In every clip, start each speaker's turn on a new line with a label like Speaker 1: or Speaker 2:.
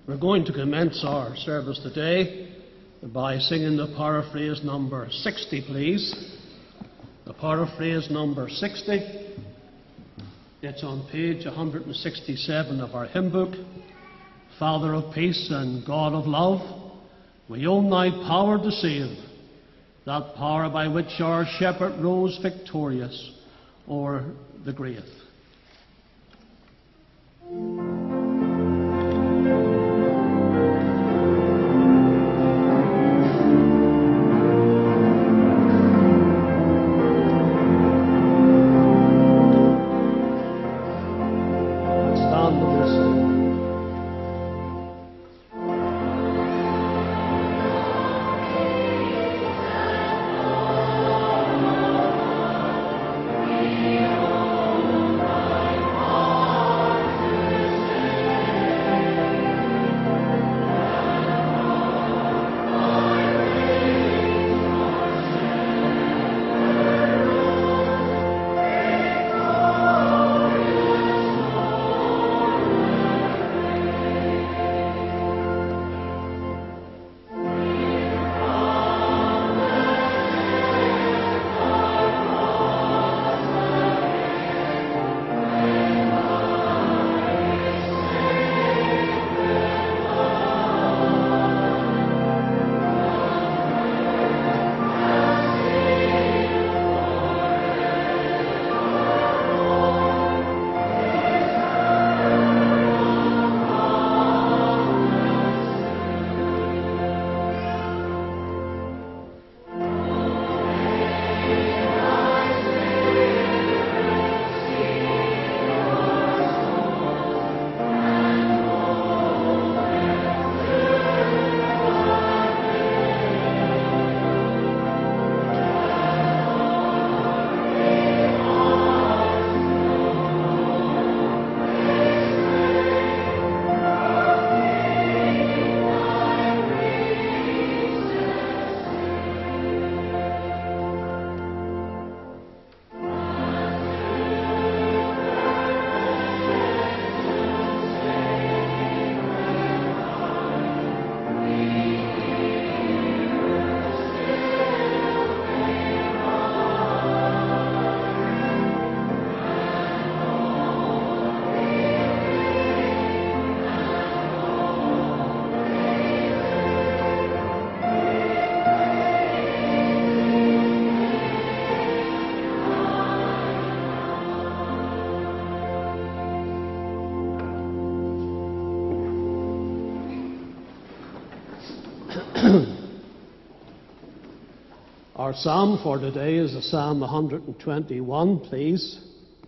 Speaker 1: We're going to commence our service today by singing the paraphrase number 60, please. The paraphrase number 60. It's on page 167 of our hymn book. Father of peace and God of love, we own thy power to save, that power by which our shepherd rose victorious o'er the grave. Our psalm for today is Psalm 121, please.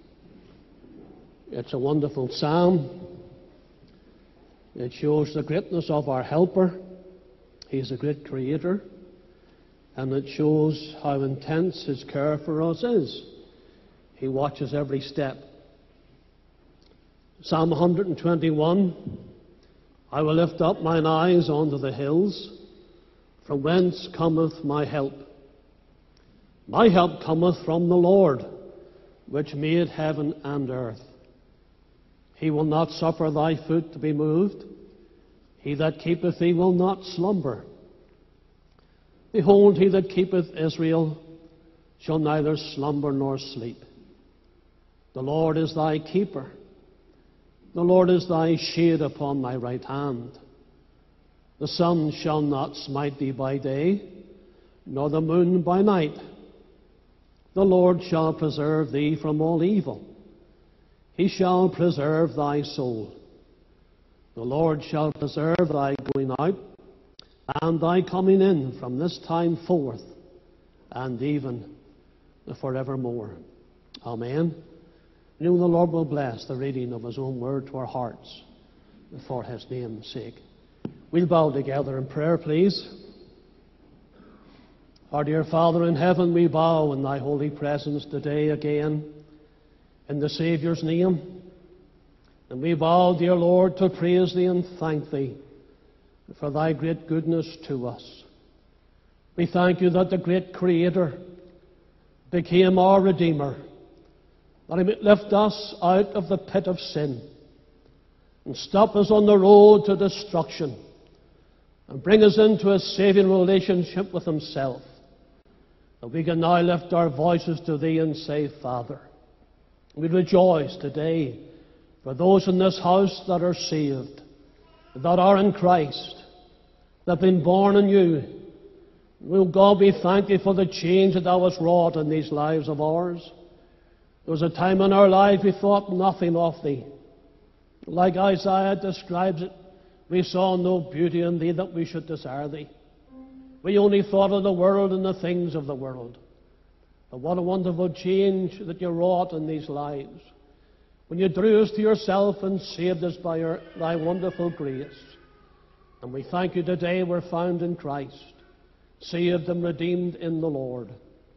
Speaker 1: It's a wonderful psalm. It shows the greatness of our helper. He's a great creator. And it shows how intense his care for us is. He watches every step. Psalm 121, I will lift up mine eyes unto the hills, from whence cometh my help. My help cometh from the Lord, which made heaven and earth. He will not suffer thy foot to be moved. He that keepeth thee will not slumber. Behold, he that keepeth Israel shall neither slumber nor sleep. The Lord is thy keeper. The Lord is thy shade upon thy right hand. The sun shall not smite thee by day, nor the moon by night. The Lord shall preserve thee from all evil. He shall preserve thy soul. The Lord shall preserve thy going out and thy coming in from this time forth and even forevermore. Amen. You know, the Lord will bless the reading of his own word to our hearts for his name's sake. We'll bow together in prayer, please. Our dear Father in heaven, we bow in thy holy presence today again in the Saviour's name. And we bow, dear Lord, to praise thee and thank thee for thy great goodness to us. We thank you that the great Creator became our Redeemer, that he might lift us out of the pit of sin, and stop us on the road to destruction and bring us into a saving relationship with himself, that we can now lift our voices to thee and say, Father. We rejoice today for those in this house that are saved, that are in Christ, that have been born anew. Will God, we thank thee for the change that thou hast wrought in these lives of ours. There was a time in our life we thought nothing of thee. Like Isaiah describes it, we saw no beauty in thee that we should desire thee. We only thought of the world and the things of the world. But what a wonderful change that you wrought in these lives, when you drew us to yourself and saved us by thy wonderful grace. And we thank you today we're found in Christ, saved and redeemed in the Lord.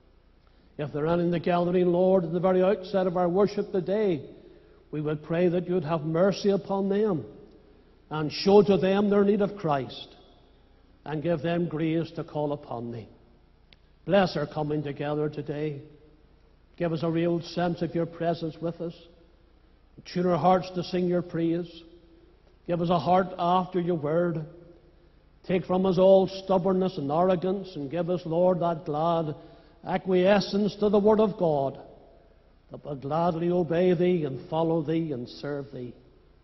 Speaker 1: If there are any in the gathering, Lord, at the very outset of our worship today, we would pray that you would have mercy upon them and show to them their need of Christ and give them grace to call upon thee. Bless our coming together today. Give us a real sense of your presence with us. Tune our hearts to sing your praise. Give us a heart after your word. Take from us all stubbornness and arrogance, and give us, Lord, that glad acquiescence to the word of God, that will gladly obey thee and follow thee and serve thee.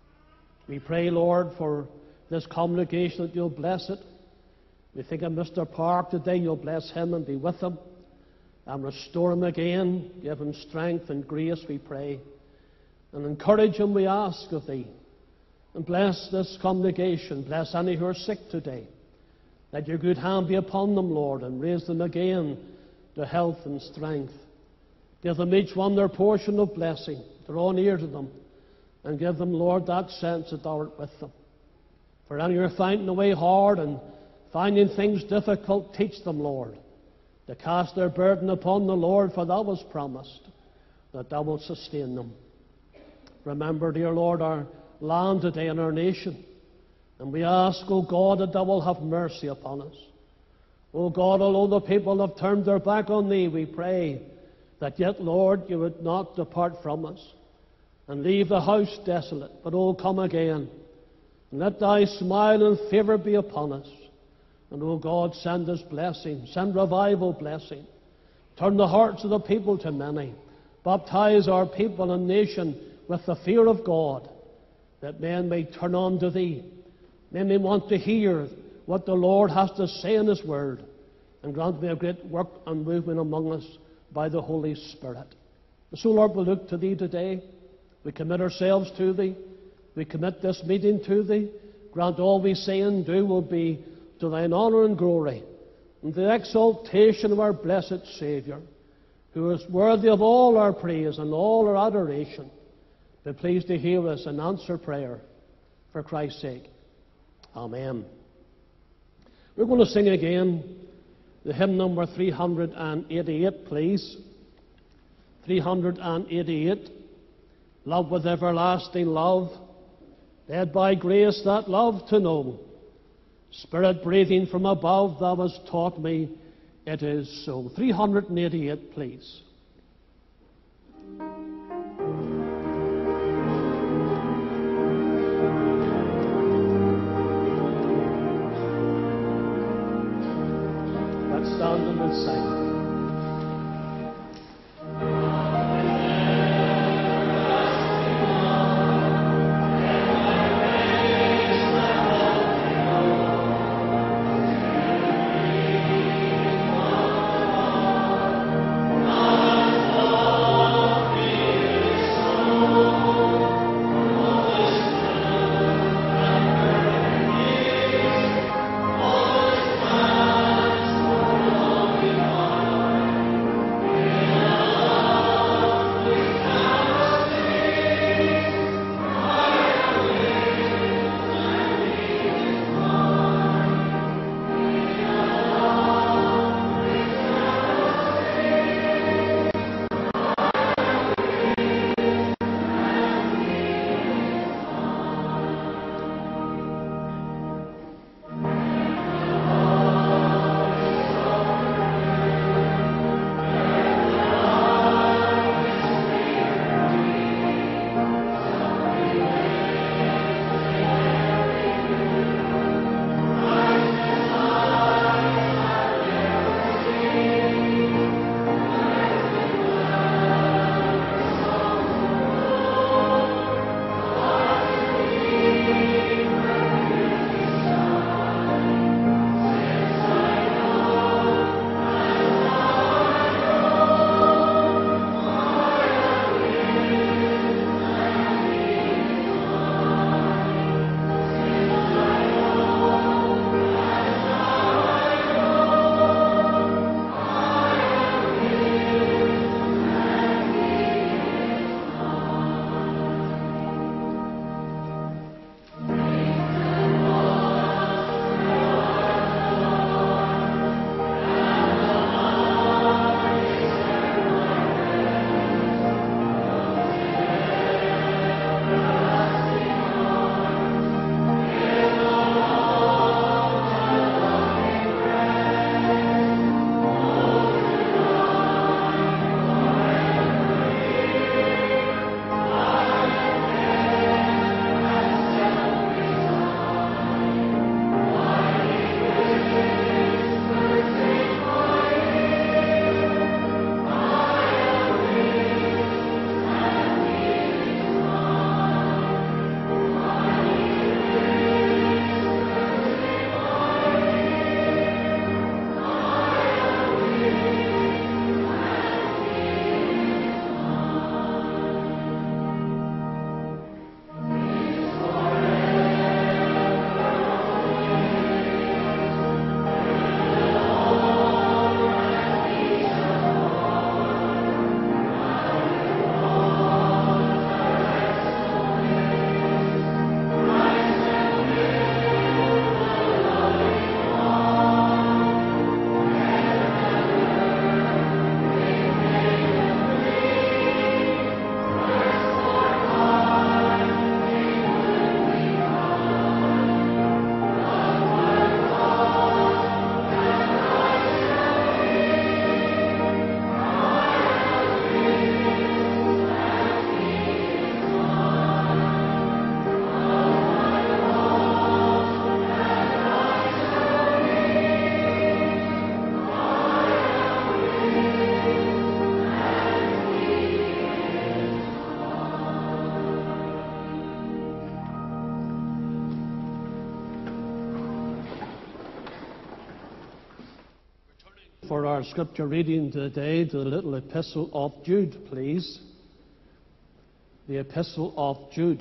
Speaker 1: We pray, Lord, for this congregation that you'll bless it. We think of Mr. Park today, you'll bless him and be with him and restore him again. Give him strength and grace, we pray. And encourage him, we ask of thee. And bless this congregation. Bless any who are sick today. Let your good hand be upon them, Lord, and raise them again to health and strength. Give them each one their portion of blessing. Draw near to them. And give them, Lord, that sense that thou art with them. For any who are finding the way hard and finding things difficult, teach them, Lord, to cast their burden upon the Lord, for thou hast promised that thou wilt sustain them. Remember, dear Lord, our land today and our nation. And we ask, O God, that thou wilt have mercy upon us. O God, although the people have turned their back on thee, we pray that yet, Lord, you would not depart from us and leave the house desolate, but, O, come again. And let thy smile and favour be upon us. And, O God, send us blessing, send revival blessing. Turn the hearts of the people to many. Baptize our people and nation with the fear of God, that men may turn on to thee. Men may want to hear what the Lord has to say in his word, and grant me a great work and movement among us by the Holy Spirit. So, Lord, we look to thee today. We commit ourselves to thee. We commit this meeting to thee. Grant all we say and do will be to thine honour and glory, and the exaltation of our blessed Saviour, who is worthy of all our praise and all our adoration. Be pleased to hear us and answer prayer for Christ's sake. Amen. We're going to sing again the hymn number 388, please. 388. Love with everlasting love, led by grace that love to know. Spirit breathing from above, thou hast taught me it is so. 388, please. Let's stand and we'll sing. for our scripture reading today to the little epistle of Jude, please. The epistle of Jude.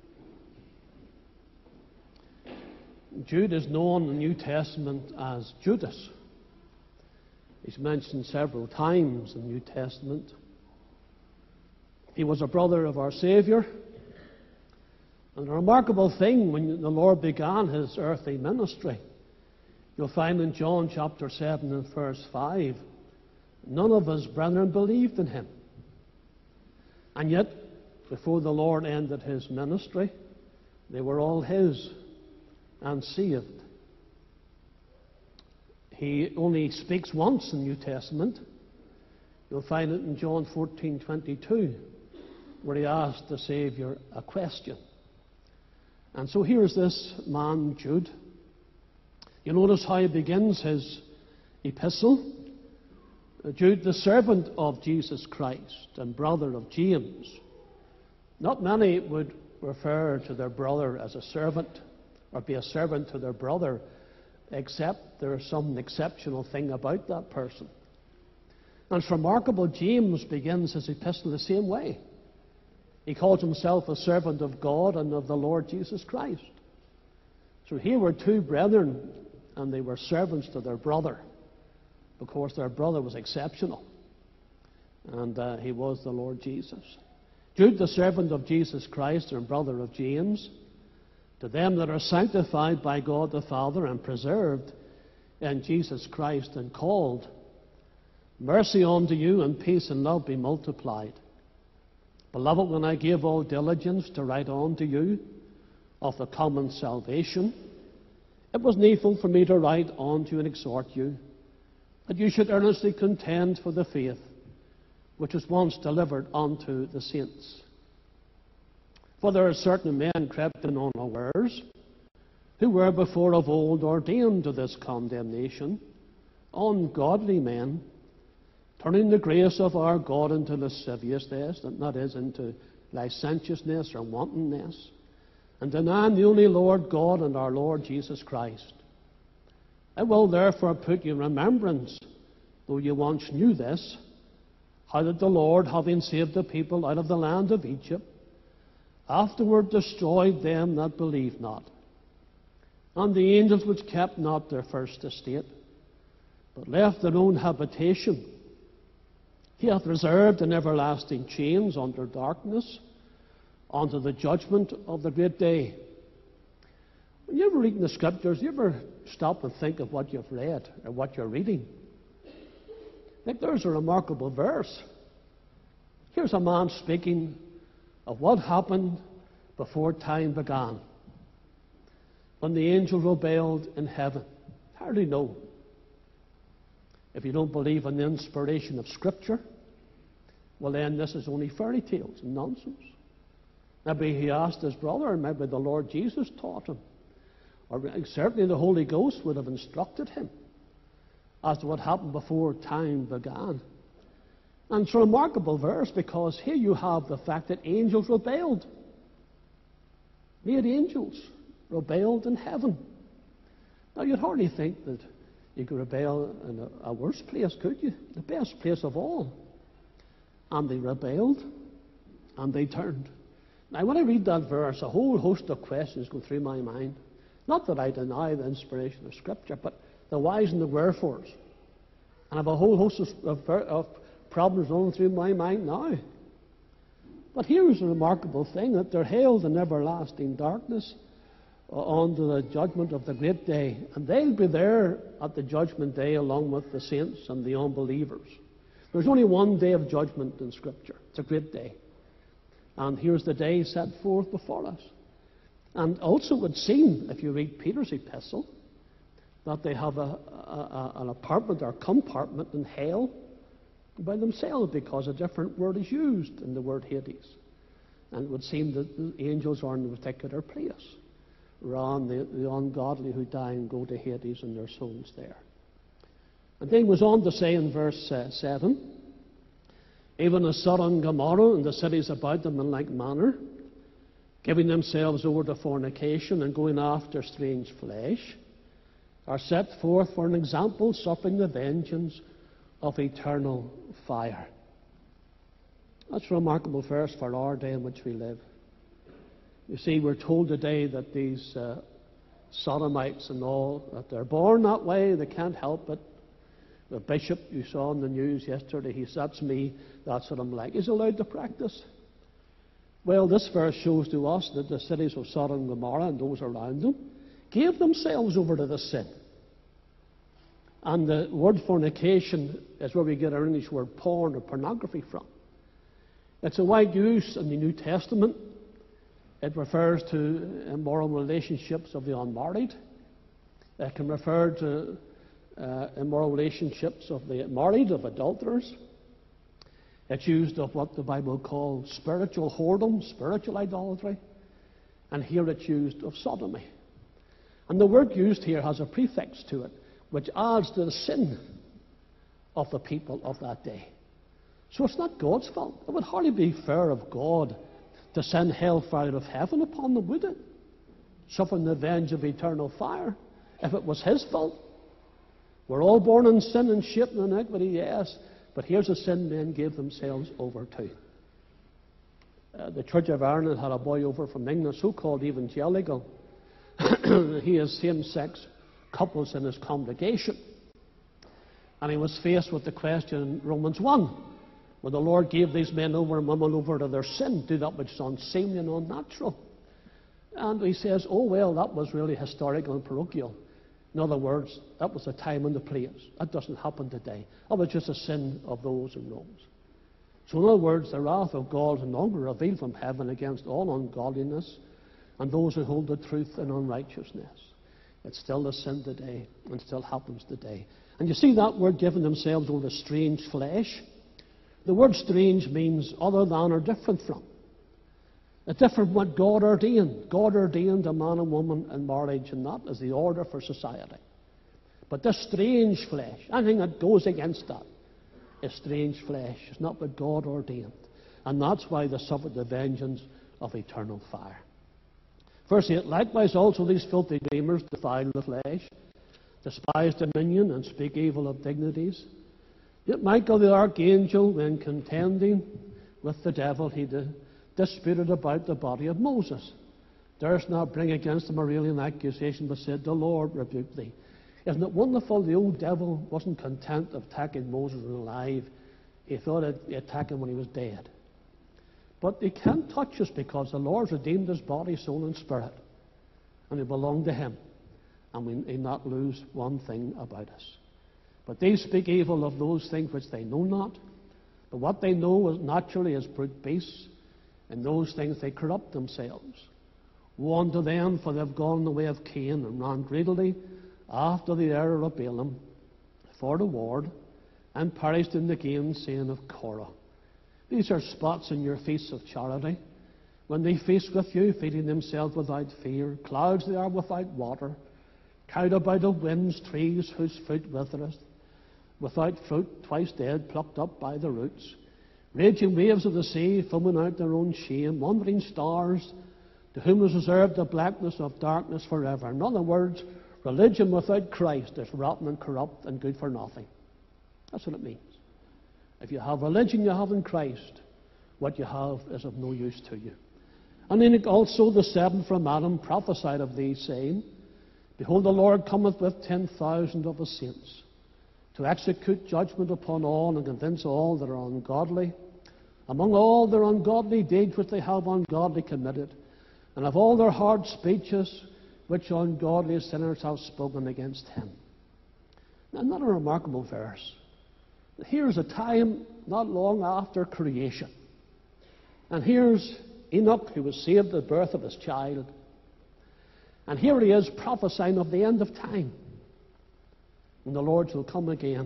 Speaker 1: Jude is known in the New Testament as Judas. He's mentioned several times in the New Testament. He was a brother of our Saviour. And a remarkable thing, when the Lord began his earthly ministry, you'll find in John chapter 7 and verse 5, none of his brethren believed in him. And yet, before the Lord ended his ministry, they were all his and saved. He only speaks once in the New Testament. You'll find it in John 14:22, where he asked the Saviour a question. And so here's this man, Jude. You notice how he begins his epistle. Jude, the servant of Jesus Christ and brother of James. Not many would refer to their brother as a servant or be a servant to their brother, except there is some exceptional thing about that person. And it's remarkable, James begins his epistle the same way. He calls himself a servant of God and of the Lord Jesus Christ. So here were two brethren, and they were servants to their brother, because their brother was exceptional, and he was the Lord Jesus. Jude, the servant of Jesus Christ and brother of James, to them that are sanctified by God the Father and preserved in Jesus Christ and called, mercy unto you and peace and love be multiplied. Beloved, when I gave all diligence to write unto you of the common salvation, it was needful for me to write unto you and exhort you, that you should earnestly contend for the faith which was once delivered unto the saints. For there are certain men crept in unawares, who were before of old ordained to this condemnation, ungodly men, turning the grace of our God into lasciviousness, that is, into licentiousness or wantonness, and denying the only Lord God and our Lord Jesus Christ. I will therefore put you in remembrance, though you once knew this, how that the Lord, having saved the people out of the land of Egypt, afterward destroyed them that believed not, and the angels which kept not their first estate, but left their own habitation. He hath reserved in everlasting chains under darkness, unto the judgment of the great day. When you ever read in the Scriptures, you ever stop and think of what you've read or what you're reading? I think there's a remarkable verse. Here's a man speaking of what happened before time began, when the angels rebelled in heaven. Hardly know. If you don't believe in the inspiration of Scripture, well then this is only fairy tales and nonsense. Maybe he asked his brother, and maybe the Lord Jesus taught him, or certainly the Holy Ghost would have instructed him as to what happened before time began. And it's a remarkable verse, because here you have the fact that angels rebelled. Made angels rebelled in heaven. Now you'd hardly think that you could rebel in a worse place, could you? The best place of all. And they rebelled, and they turned. Now when I read that verse, a whole host of questions go through my mind. Not that I deny the inspiration of Scripture, but the whys and the wherefores. And I have a whole host of problems running through my mind now. But here's a remarkable thing, that they're held in everlasting darkness unto the judgment of the great day. And they'll be there at the judgment day along with the saints and the unbelievers. There's only one day of judgment in Scripture. It's a great day. And here's the day set forth before us. And also it would seem, if you read Peter's epistle, that they have an apartment or compartment in hell by themselves, because a different word is used in the word Hades. And it would seem that the angels are in a particular place, around the ungodly who die and go to Hades and their souls there. And then he goes on to say in verse 7, even as Sodom and Gomorrah and the cities about them in like manner, giving themselves over to fornication and going after strange flesh, are set forth for an example, suffering the vengeance of eternal fire. That's a remarkable verse for our day in which we live. You see, we're told today that these sodomites and all, that they're born that way, they can't help it. The bishop you saw in the news yesterday, he said, "That's me, that's what I'm like." He's allowed to practice. Well, this verse shows to us that the cities of Sodom and Gomorrah and those around them gave themselves over to the sin. And the word fornication is where we get our English word porn or pornography from. It's a wide use in the New Testament. It refers to immoral relationships of the unmarried. It can refer to immoral relationships of the married, of adulterers. It's used of what the Bible calls spiritual whoredom, spiritual idolatry. And here it's used of sodomy. And the word used here has a prefix to it, which adds to the sin of the people of that day. So it's not God's fault. It would hardly be fair of God to send hellfire out of heaven upon them, would it? Suffering the revenge of eternal fire, if it was His fault. We're all born in sin and shaped in iniquity, yes, but here's a sin men gave themselves over to. The Church of Ireland had a boy over from England, so-called evangelical. He has same-sex couples in his congregation. And he was faced with the question in Romans 1, where the Lord gave these men over and women over to their sin, do that which is unseemly and unnatural. And he says, oh, well, that was really historical and parochial. In other words, that was the time and the place. That doesn't happen today. That was just a sin of those in Rome. So in other words, the wrath of God is no longer revealed from heaven against all ungodliness and those who hold the truth in unrighteousness. It's still a sin today, and still happens today. And you see that word, giving themselves over to strange flesh. The word strange means other than or different from. It's different from what God ordained. God ordained a man and woman in marriage, and that is the order for society. But this strange flesh, anything that goes against that, is strange flesh. It's not what God ordained. And that's why they suffered the vengeance of eternal fire. Verse 8, likewise also these filthy dreamers defile the flesh, despise dominion, and speak evil of dignities. Yet Michael the archangel, when contending with the devil, he disputed about the body of Moses, durst not bring against him a railing accusation, but said, the Lord rebuke thee. Isn't it wonderful? The old devil wasn't content of attacking Moses alive. He thought he'd attack him when he was dead. But he can't touch us because the Lord's redeemed his body, soul, and spirit. And he belonged to Him. And we need not lose one thing about us. But they speak evil of those things which they know not. But what they know is naturally is brute beasts. In those things they corrupt themselves. Woe unto them, for they have gone the way of Cain, and ran greedily after the error of Balaam for reward, and perished in the gainsaying of Korah. These are spots in your feasts of charity, when they feast with you, feeding themselves without fear. Clouds they are without water, carried about of winds, trees whose fruit withereth, without fruit, twice dead, plucked up by the roots. Raging waves of the sea, foaming out their own shame, wandering stars, to whom is reserved the blackness of darkness forever. In other words, religion without Christ is rotten and corrupt and good for nothing. That's what it means. If you have religion you have in Christ, what you have is of no use to you. And then also the seven from Adam prophesied of these, saying, behold, the Lord cometh with 10,000 of his saints, to execute judgment upon all, and convince all that are ungodly, among all their ungodly deeds which they have ungodly committed, and of all their hard speeches which ungodly sinners have spoken against him. Now, isn't that a remarkable verse? Here's a time not long after creation. And here's Enoch, who was saved at the birth of his child. And here he is prophesying of the end of time, when the Lord shall come again.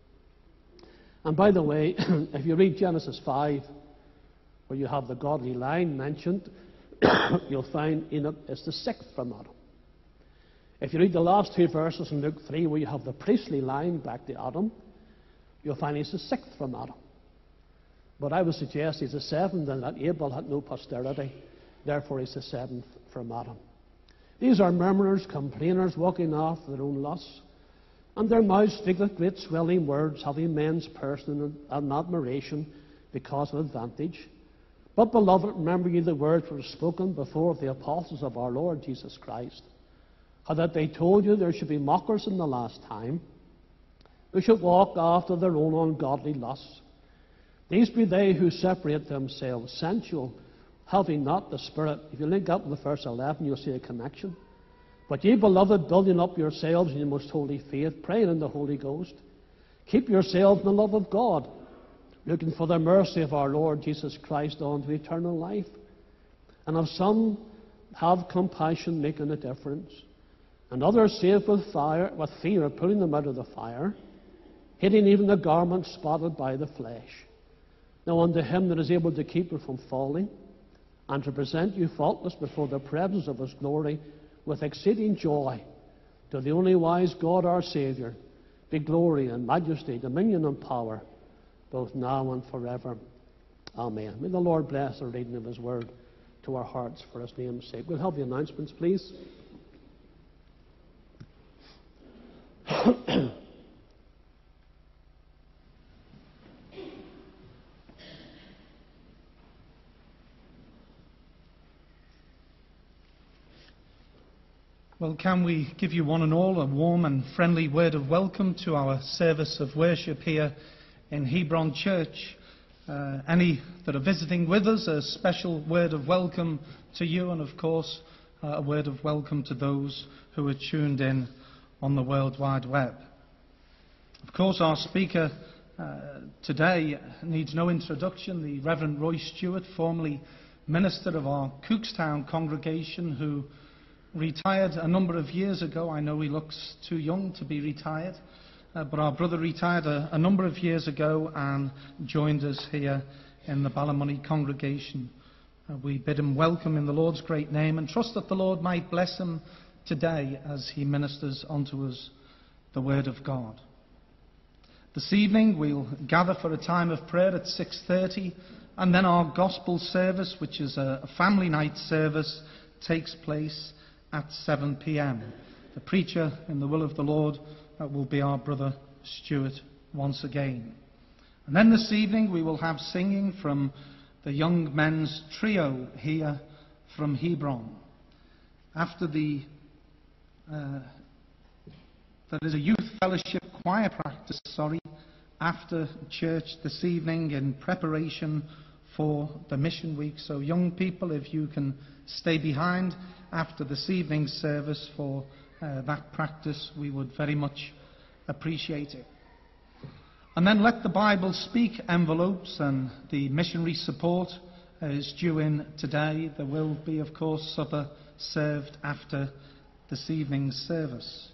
Speaker 1: And by the way, if you read Genesis 5, where you have the godly line mentioned, you'll find Enoch is the sixth from Adam. If you read the last two verses in Luke 3, where you have the priestly line back to Adam, you'll find he's the sixth from Adam. But I would suggest he's the seventh, and that Abel had no posterity. Therefore, he's the seventh from Adam. These are murmurers, complainers, walking after their own lusts. And their mouths speaketh great swelling words, having men's person and admiration because of advantage. But, beloved, remember ye the words which were spoken before of the apostles of our Lord Jesus Christ, how that they told you there should be mockers in the last time, who should walk after their own ungodly lusts. These be they who separate themselves, sensual, having not the Spirit. If you link up with verse 11, you'll see a connection. But ye, beloved, building up yourselves in your most holy faith, praying in the Holy Ghost, keep yourselves in the love of God, looking for the mercy of our Lord Jesus Christ unto eternal life. And of some have compassion, making a difference, and others saved with fear, pulling them out of the fire, hating even the garment spotted by the flesh. Now unto him that is able to keep you from falling, and to present you faultless before the presence of his glory with exceeding joy, to the only wise God our Saviour, be glory and majesty, dominion and power, both now and forever. Amen. May the Lord bless the reading of his word to our hearts for his name's sake. We'll have the announcements, please.
Speaker 2: Well, can we give you one and all a warm and friendly word of welcome to our service of worship here in Hebron Church. Any that are visiting with us, a special word of welcome to you, and of course a word of welcome to those who are tuned in on the World Wide Web. Of course, our speaker today needs no introduction, the Reverend Roy Stewart, formerly minister of our Cookstown congregation, who retired a number of years ago. I know he looks too young to be retired, but our brother retired a number of years ago and joined us here in the Ballymoney congregation. We bid him welcome in the Lord's great name and trust that the Lord might bless him today as he ministers unto us the word of God. This evening we'll gather for a time of prayer at 6:30, and then our gospel service, which is a family night service, takes place at 7 p.m. The preacher in the will of the Lord will be our brother Stuart once again. And then this evening we will have singing from the young men's trio here from Hebron. After there is a youth fellowship choir practice, after church this evening in preparation for the mission week. So young people, if you can stay behind after this evening's service for that practice, we would very much appreciate it. And then Let the Bible Speak envelopes and the missionary support is due in today. There will be, of course, supper served after this evening's service.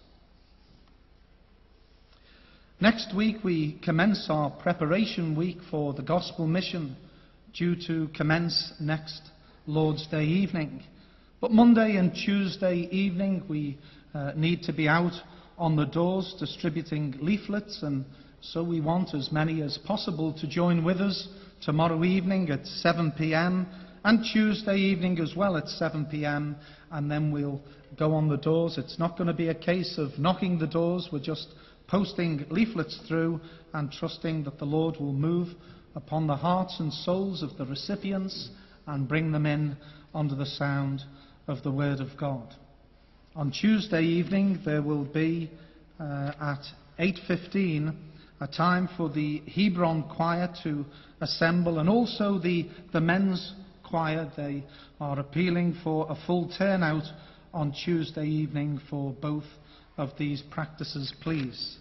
Speaker 2: Next week we commence our preparation week for the gospel mission, due to commence next Lord's Day evening. But Monday and Tuesday evening we need to be out on the doors distributing leaflets, and so we want as many as possible to join with us tomorrow evening at 7 p.m. and Tuesday evening as well at 7 p.m. and then we'll go on the doors. It's not going to be a case of knocking the doors, we're just posting leaflets through and trusting that the Lord will move upon the hearts and souls of the recipients and bring them in under the sound of the Word of God. On Tuesday evening there will be at 8:15 a time for the Hebron choir to assemble, and also the men's choir. They are appealing for a full turnout on Tuesday evening for both of these practices, please.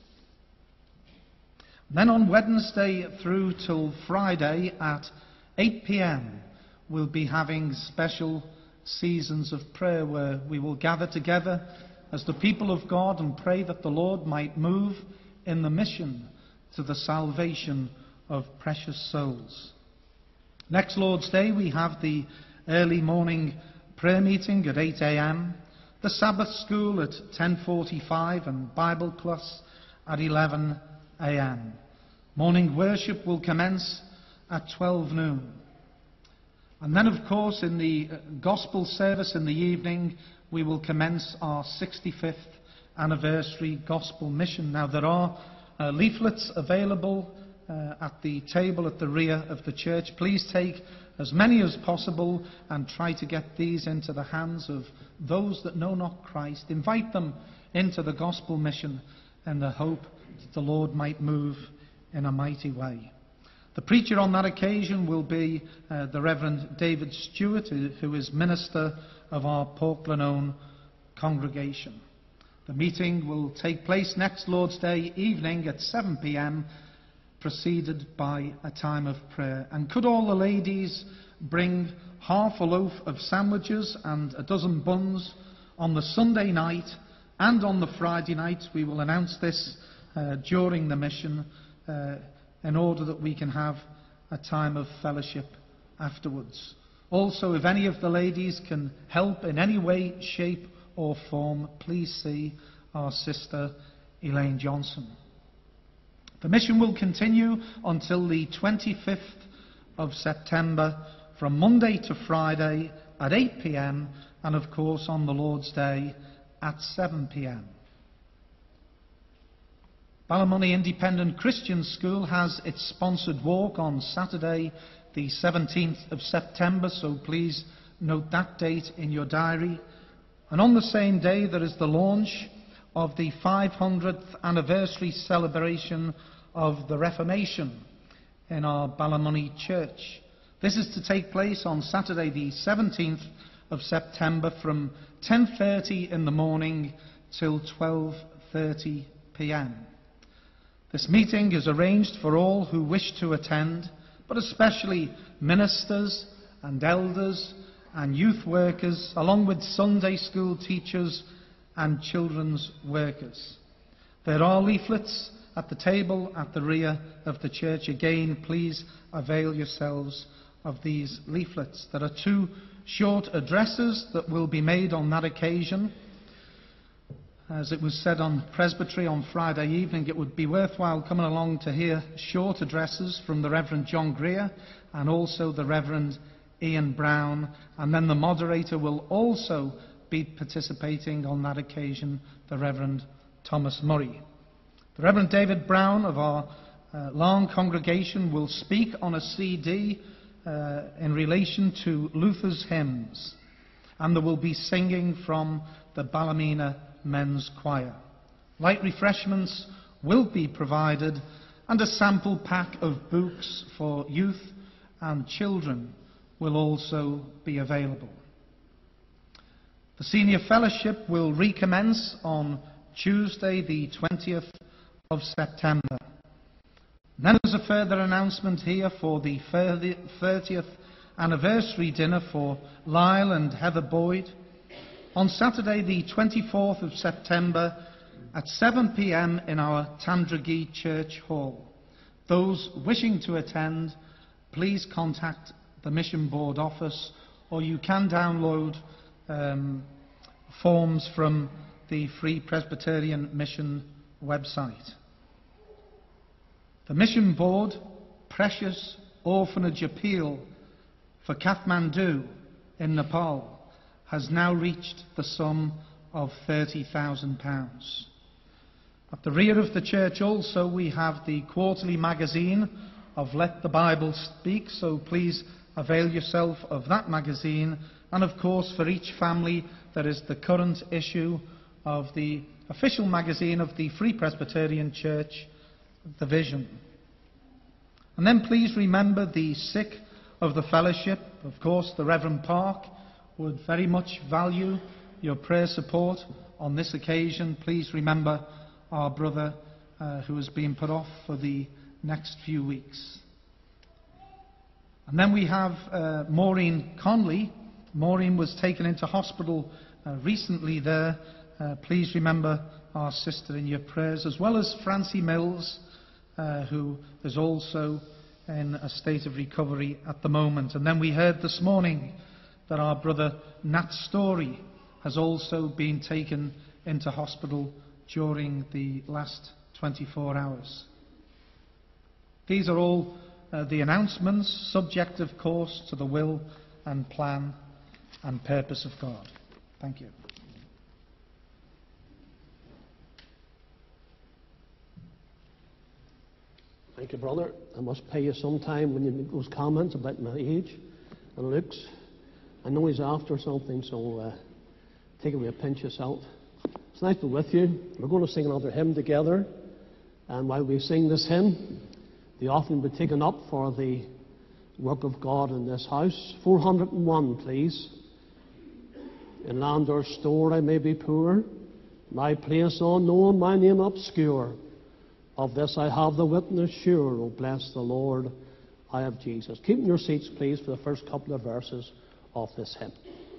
Speaker 2: Then on Wednesday through till Friday at 8 p.m. we'll be having special seasons of prayer where we will gather together as the people of God and pray that the Lord might move in the mission to the salvation of precious souls. Next Lord's Day we have the early morning prayer meeting at 8 a.m, the Sabbath school at 10:45 and Bible class at 11 a.m. Morning worship will commence at 12 noon. And then, of course, in the gospel service in the evening, we will commence our 65th anniversary gospel mission. Now, there are leaflets available at the table at the rear of the church. Please take as many as possible and try to get these into the hands of those that know not Christ. Invite them into the gospel mission in the hope that the Lord might move in a mighty way. The preacher on that occasion will be the Reverend David Stewart, who is minister of our Portglenone congregation. The meeting will take place next Lord's Day evening at 7 p.m, preceded by a time of prayer. And could all the ladies bring half a loaf of sandwiches and a dozen buns on the Sunday night and on the Friday night? We will announce this during the mission in order that we can have a time of fellowship afterwards. Also, if any of the ladies can help in any way, shape or form, please see our sister Elaine Johnson. The mission will continue until the 25th of September, from Monday to Friday at 8 p.m, and of course on the Lord's Day at 7 p.m. Ballymoney Independent Christian School has its sponsored walk on Saturday the 17th of September, so please note that date in your diary. And on the same day there is the launch of the 500th anniversary celebration of the Reformation in our Ballymoney church. This is to take place on Saturday the 17th of September from 10:30 in the morning till 12:30 p.m. This meeting is arranged for all who wish to attend, but especially ministers and elders and youth workers, along with Sunday school teachers and children's workers. There are leaflets at the table at the rear of the church. Again, please avail yourselves of these leaflets. There are 2 short addresses that will be made on that occasion. As it was said on Presbytery on Friday evening, it would be worthwhile coming along to hear short addresses from the Reverend John Greer and also the Reverend Ian Brown, and then the moderator will also be participating on that occasion, the Reverend Thomas Murray. The Reverend David Brown of our Larne congregation will speak on a CD in relation to Luther's hymns, and there will be singing from the Ballymena Men's Choir. Light refreshments will be provided, and a sample pack of books for youth and children will also be available. The Senior Fellowship will recommence on Tuesday the 20th of September. Then there's a further announcement here for the 30th anniversary dinner for Lyle and Heather Boyd on Saturday the 24th of September at 7 p.m. in our Tandragee Church Hall. Those wishing to attend, please contact the Mission Board office, or you can download forms from the Free Presbyterian Mission website. The Mission Board Precious Orphanage Appeal for Kathmandu in Nepal has now reached the sum of £30,000. At the rear of the church also we have the quarterly magazine of Let the Bible Speak, so please avail yourself of that magazine. And of course, for each family there is the current issue of the official magazine of the Free Presbyterian Church, The Vision. And then please remember the sick of the fellowship. Of course, the Reverend Park would very much value your prayer support on this occasion. Please remember our brother who has been put off for the next few weeks. And then we have Maureen Conley. Maureen was taken into hospital recently there. Please remember our sister in your prayers, as well as Francie Mills, who is also in a state of recovery at the moment. And then we heard this morning that our brother Nat Story has also been taken into hospital during the last 24 hours. These are all the announcements, subject of course to the will and plan and purpose of God. Thank you.
Speaker 1: Thank you, brother. I must pay you some time when you make those comments about my age and looks. I know he's after something, so take away a pinch of salt. It's nice to be with you. We're going to sing another hymn together. And while we sing this hymn, the offering will be taken up for the work of God in this house. 401, please. In land or store I may be poor, my place unknown, my name obscure. Of this I have the witness sure. Oh, bless the Lord, I have Jesus. Keep in your seats, please, for the first couple of verses of this hymn.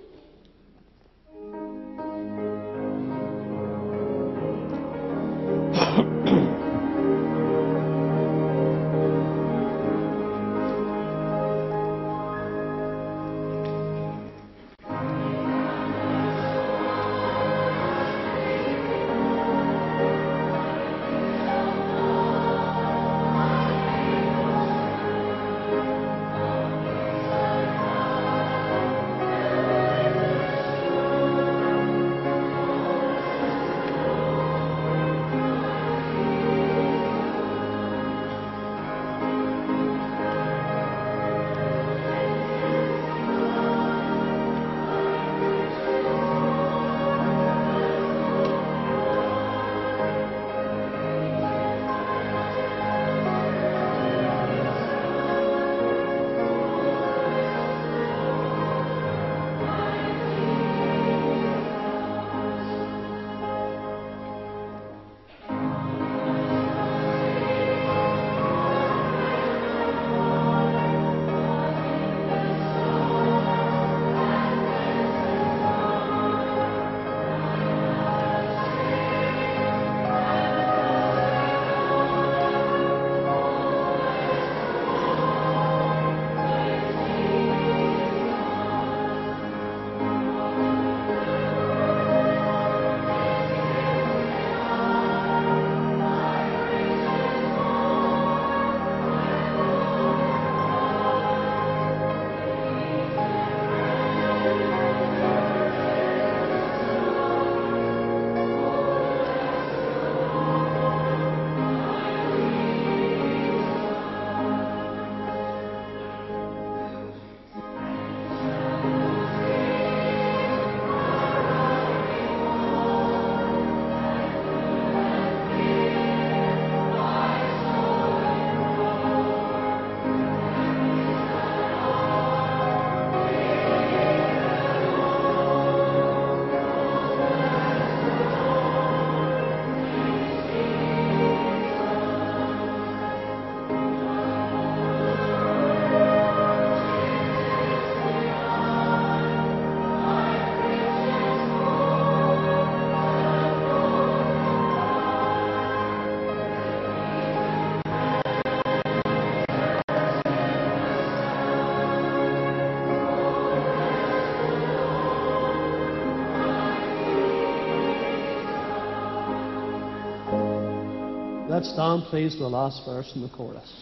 Speaker 1: Let's stand, please, for the last verse in the chorus.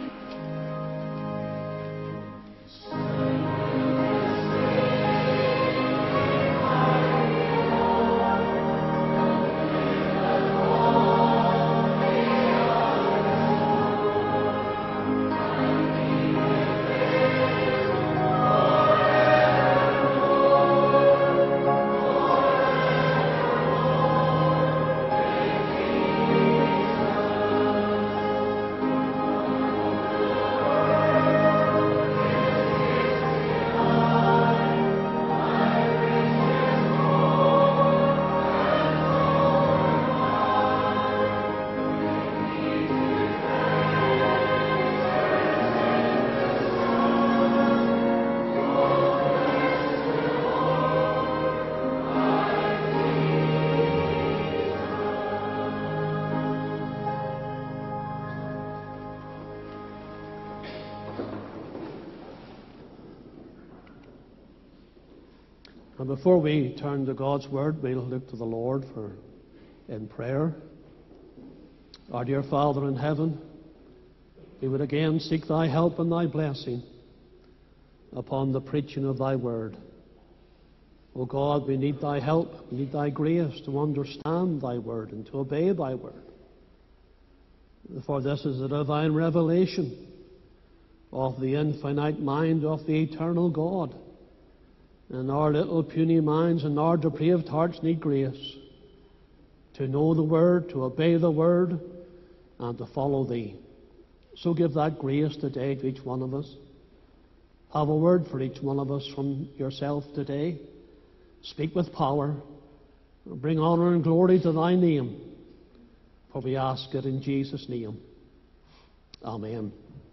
Speaker 1: And before we turn to God's Word, we'll look to the Lord in prayer. Our dear Father in heaven, we would again seek Thy help and Thy blessing upon the preaching of Thy Word. O God, we need Thy help, we need Thy grace to understand Thy Word and to obey Thy Word. For this is the divine revelation of the infinite mind of the eternal God. And our little puny minds and our depraved hearts need grace to know the Word, to obey the Word, and to follow Thee. So give that grace today to each one of us. Have a word for each one of us from yourself today. Speak with power. Bring honor and glory to Thy name. For we ask it in Jesus' name. Amen.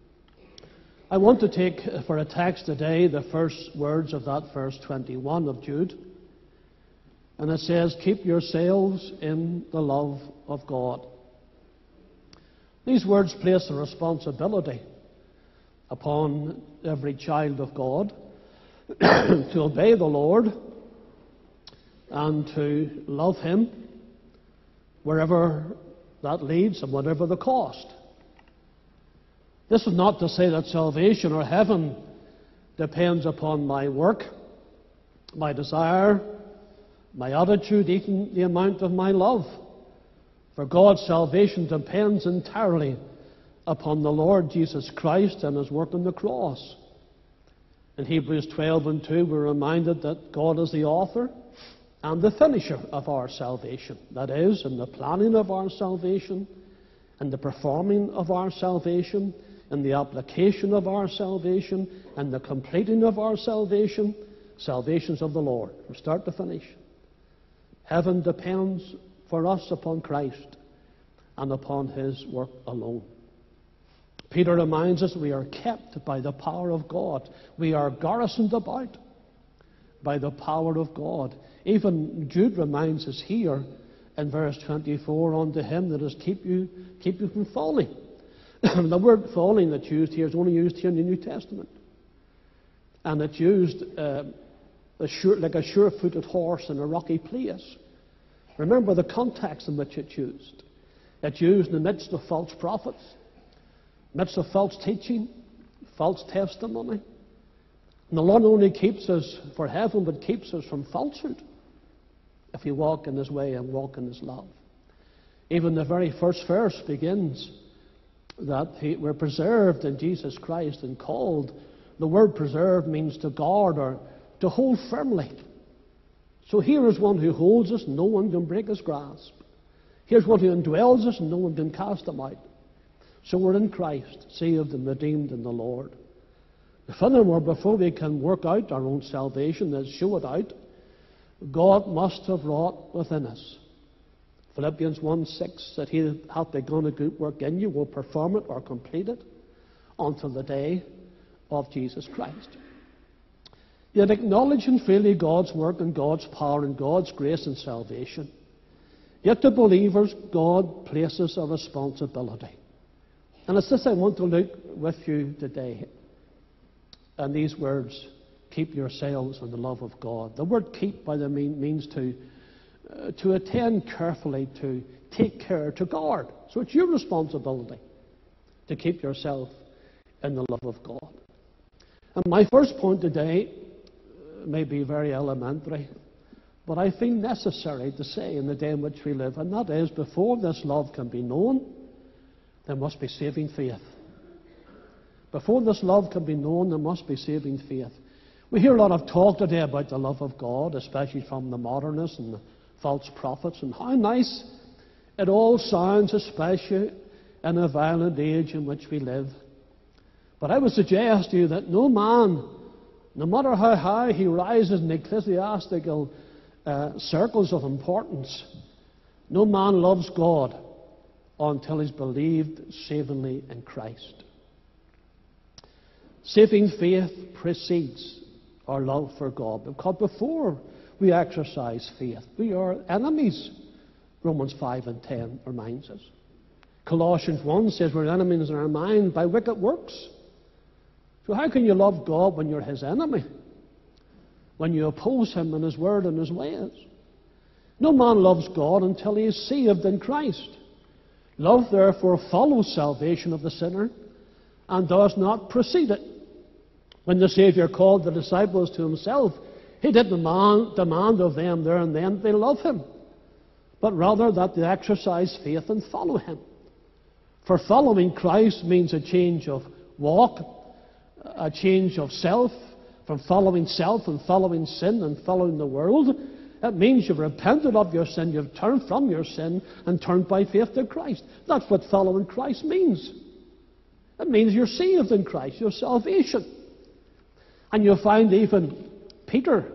Speaker 1: I want to take for a text today the first words of that verse 21 of Jude. And it says, keep yourselves in the love of God. These words place a responsibility upon every child of God to obey the Lord and to love Him wherever that leads and whatever the cost. This is not to say that salvation or heaven depends upon my work, my desire, my attitude, even the amount of my love. For God's salvation depends entirely upon the Lord Jesus Christ and His work on the cross. In Hebrews 12:2, we're reminded that God is the author and the finisher of our salvation. That is, in the planning of our salvation, in the performing of our salvation, in the application of our salvation, and the completing of our salvation, salvations of the Lord, from start to finish. Heaven depends for us upon Christ and upon His work alone. Peter reminds us we are kept by the power of God. We are garrisoned about by the power of God. Even Jude reminds us here in verse 24, unto Him that is keep you from falling. The word falling that's used here is only used here in the New Testament. And it's used like a sure-footed horse in a rocky place. Remember the context in which it's used. It's used in the midst of false prophets, midst of false teaching, false testimony. And the Lord not only keeps us for heaven, but keeps us from falsehood if we walk in His way and walk in His love. Even the very first verse begins that we're preserved in Jesus Christ and called. The word preserved means to guard or to hold firmly. So here is one who holds us, no one can break His grasp. Here's one who indwells us, and no one can cast Him out. So we're in Christ, saved and redeemed in the Lord. Furthermore, before we can work out our own salvation and show it out, God must have wrought within us. Philippians 1:6, that He that hath begun a good work in you will perform it or complete it until the day of Jesus Christ. Yet acknowledging freely God's work and God's power and God's grace and salvation, yet to believers God places a responsibility. And it's this I want to look with you today. And these words, keep yourselves in the love of God. The word keep by the means to attend carefully, to take care, to guard. So it's your responsibility to keep yourself in the love of God. And my first point today may be very elementary, but I feel necessary to say in the day in which we live, and that is, before this love can be known, there must be saving faith. Before this love can be known, there must be saving faith. We hear a lot of talk today about the love of God, especially from the modernists and the false prophets, and how nice it all sounds, especially in a violent age in which we live. But I would suggest to you that no man, no matter how high he rises in ecclesiastical circles of importance, no man loves God until he's believed savingly in Christ. Saving faith precedes our love for God, because before we exercise faith, we are enemies, Romans 5:10 reminds us. Colossians 1 says we're enemies in our mind by wicked works. So how can you love God when you're His enemy? When you oppose Him in His word and His ways? No man loves God until he is saved in Christ. Love, therefore, follows salvation of the sinner and does not precede it. When the Savior called the disciples to Himself, He didn't demand of them there and then that they love Him, but rather that they exercise faith and follow Him. For following Christ means a change of walk, a change of self, from following self and following sin and following the world. It means you've repented of your sin, you've turned from your sin and turned by faith to Christ. That's what following Christ means. It means you're saved in Christ, your salvation. And you'll find even Peter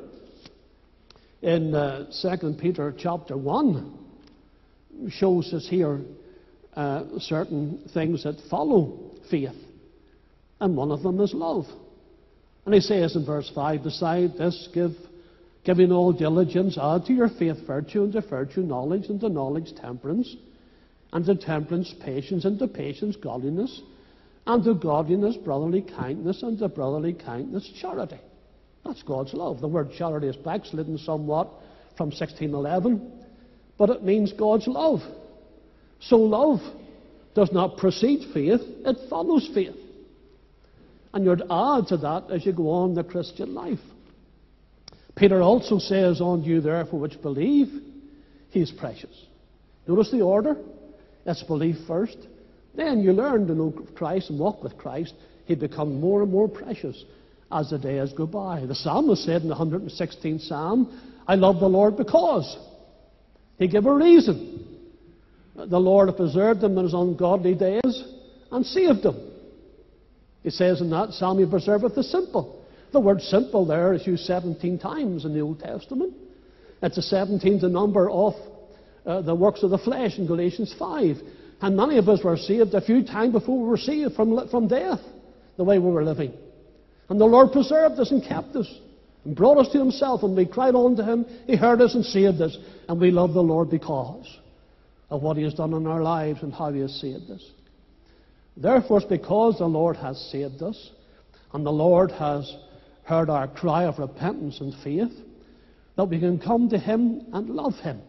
Speaker 1: in 2 Peter chapter 1 shows us here certain things that follow faith. And one of them is love. And he says in verse 5, beside this, giving all diligence, add to your faith virtue, and to virtue knowledge, and to knowledge temperance, and to temperance patience, and to patience godliness, and to godliness brotherly kindness, and to brotherly kindness charity. That's God's love. The word charity is backslidden somewhat from 1611, but it means God's love. So love does not precede faith, it follows faith. And you're to add to that as you go on the Christian life. Peter also says, on you therefore which believe, he is precious. Notice the order. It's belief first. Then you learn to know Christ and walk with Christ. He becomes more and more precious as the days go by. The psalmist said in the 116th Psalm, I love the Lord because he gave a reason. The Lord hath preserved him in his ungodly days and saved him. He says in that Psalm, he preserveth the simple. The word simple there is used 17 times in the Old Testament. It's the 17th number of the works of the flesh in Galatians 5. And many of us were saved a few times before we were saved from death, the way we were living. And the Lord preserved us and kept us and brought us to himself. And we cried unto him. He heard us and saved us. And we love the Lord because of what he has done in our lives and how he has saved us. Therefore, it's because the Lord has saved us and the Lord has heard our cry of repentance and faith that we can come to him and love him.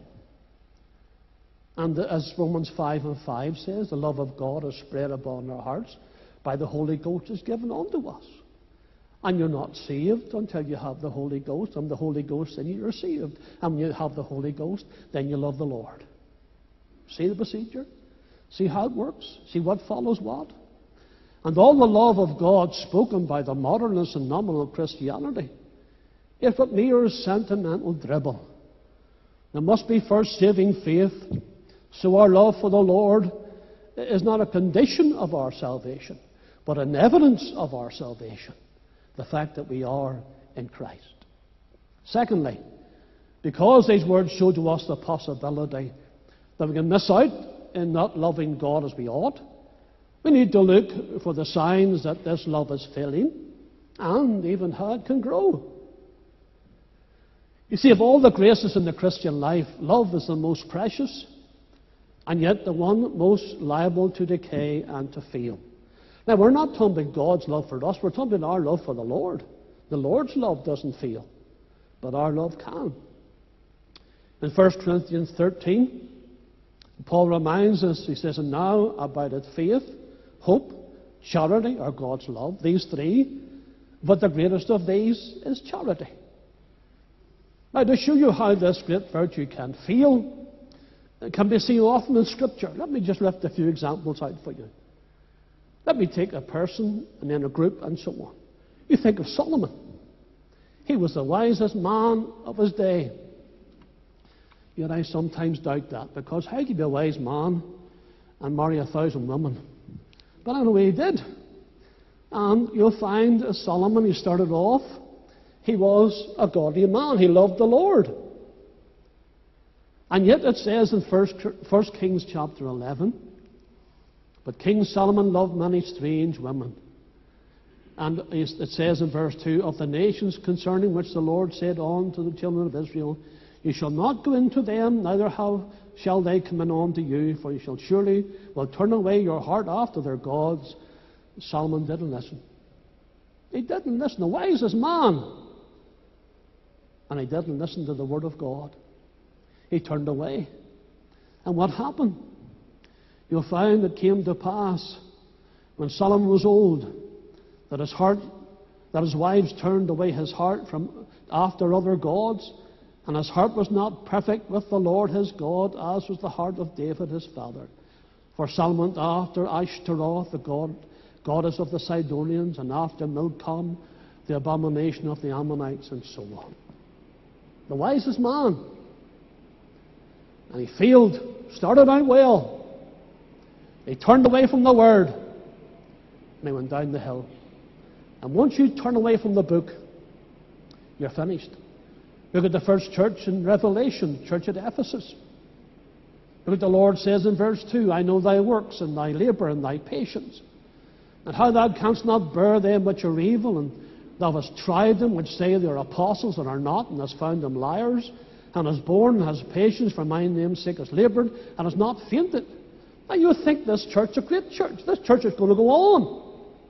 Speaker 1: And as Romans 5:5 says, the love of God is spread upon our hearts by the Holy Ghost is given unto us. And you're not saved until you have the Holy Ghost, and the Holy Ghost in you, you're saved. And when you have the Holy Ghost, then you love the Lord. See the procedure? See how it works? See what follows what? And all the love of God spoken by the modernist and nominal Christianity, if it mere sentimental dribble, there must be first saving faith. So our love for the Lord is not a condition of our salvation, but an evidence of our salvation. The fact that we are in Christ. Secondly, because these words show to us the possibility that we can miss out in not loving God as we ought, we need to look for the signs that this love is failing and even how it can grow. You see, of all the graces in the Christian life, love is the most precious and yet the one most liable to decay and to fail. Now, we're not talking about God's love for us, we're talking about our love for the Lord. The Lord's love doesn't fail, but our love can. In 1 Corinthians 13, Paul reminds us, he says, and now abideth faith, hope, charity, or God's love, these three, but the greatest of these is charity. Now, to show you how this great virtue can feel, it can be seen often in Scripture. Let me just lift a few examples out for you. Let me take a person and then a group and so on. You think of Solomon. He was the wisest man of his day. Yet I sometimes doubt that, because how could you be a wise man and marry 1,000 women? But anyway, he did. And you'll find Solomon, he started off, he was a godly man. He loved the Lord. And yet it says in 1 Kings chapter 11, but King Solomon loved many strange women. And it says in verse 2, of the nations concerning which the Lord said unto the children of Israel, you shall not go into them, neither shall they come in unto you, for you shall surely will turn away your heart after their gods. Solomon didn't listen. He didn't listen. The wisest man. And he didn't listen to the word of God. He turned away. And what happened? You'll find it came to pass when Solomon was old that his wives turned away his heart from after other gods, and his heart was not perfect with the Lord his God, as was the heart of David his father. For Solomon after Ashtaroth, the goddess of the Sidonians, and after Milcom, the abomination of the Ammonites, and so on. The wisest man. And he failed. Started out well. He turned away from the Word. And he went down the hill. And once you turn away from the book, you're finished. Look at the first church in Revelation, church at Ephesus. Look what the Lord says in verse 2, I know thy works, and thy labour, and thy patience, and how thou canst not bear them which are evil, and thou hast tried them which say they are apostles and are not, and hast found them liars, and hast borne and hast patience for my name's sake, hast laboured, and hast not fainted. Now you think this church is a great church. This church is going to go on.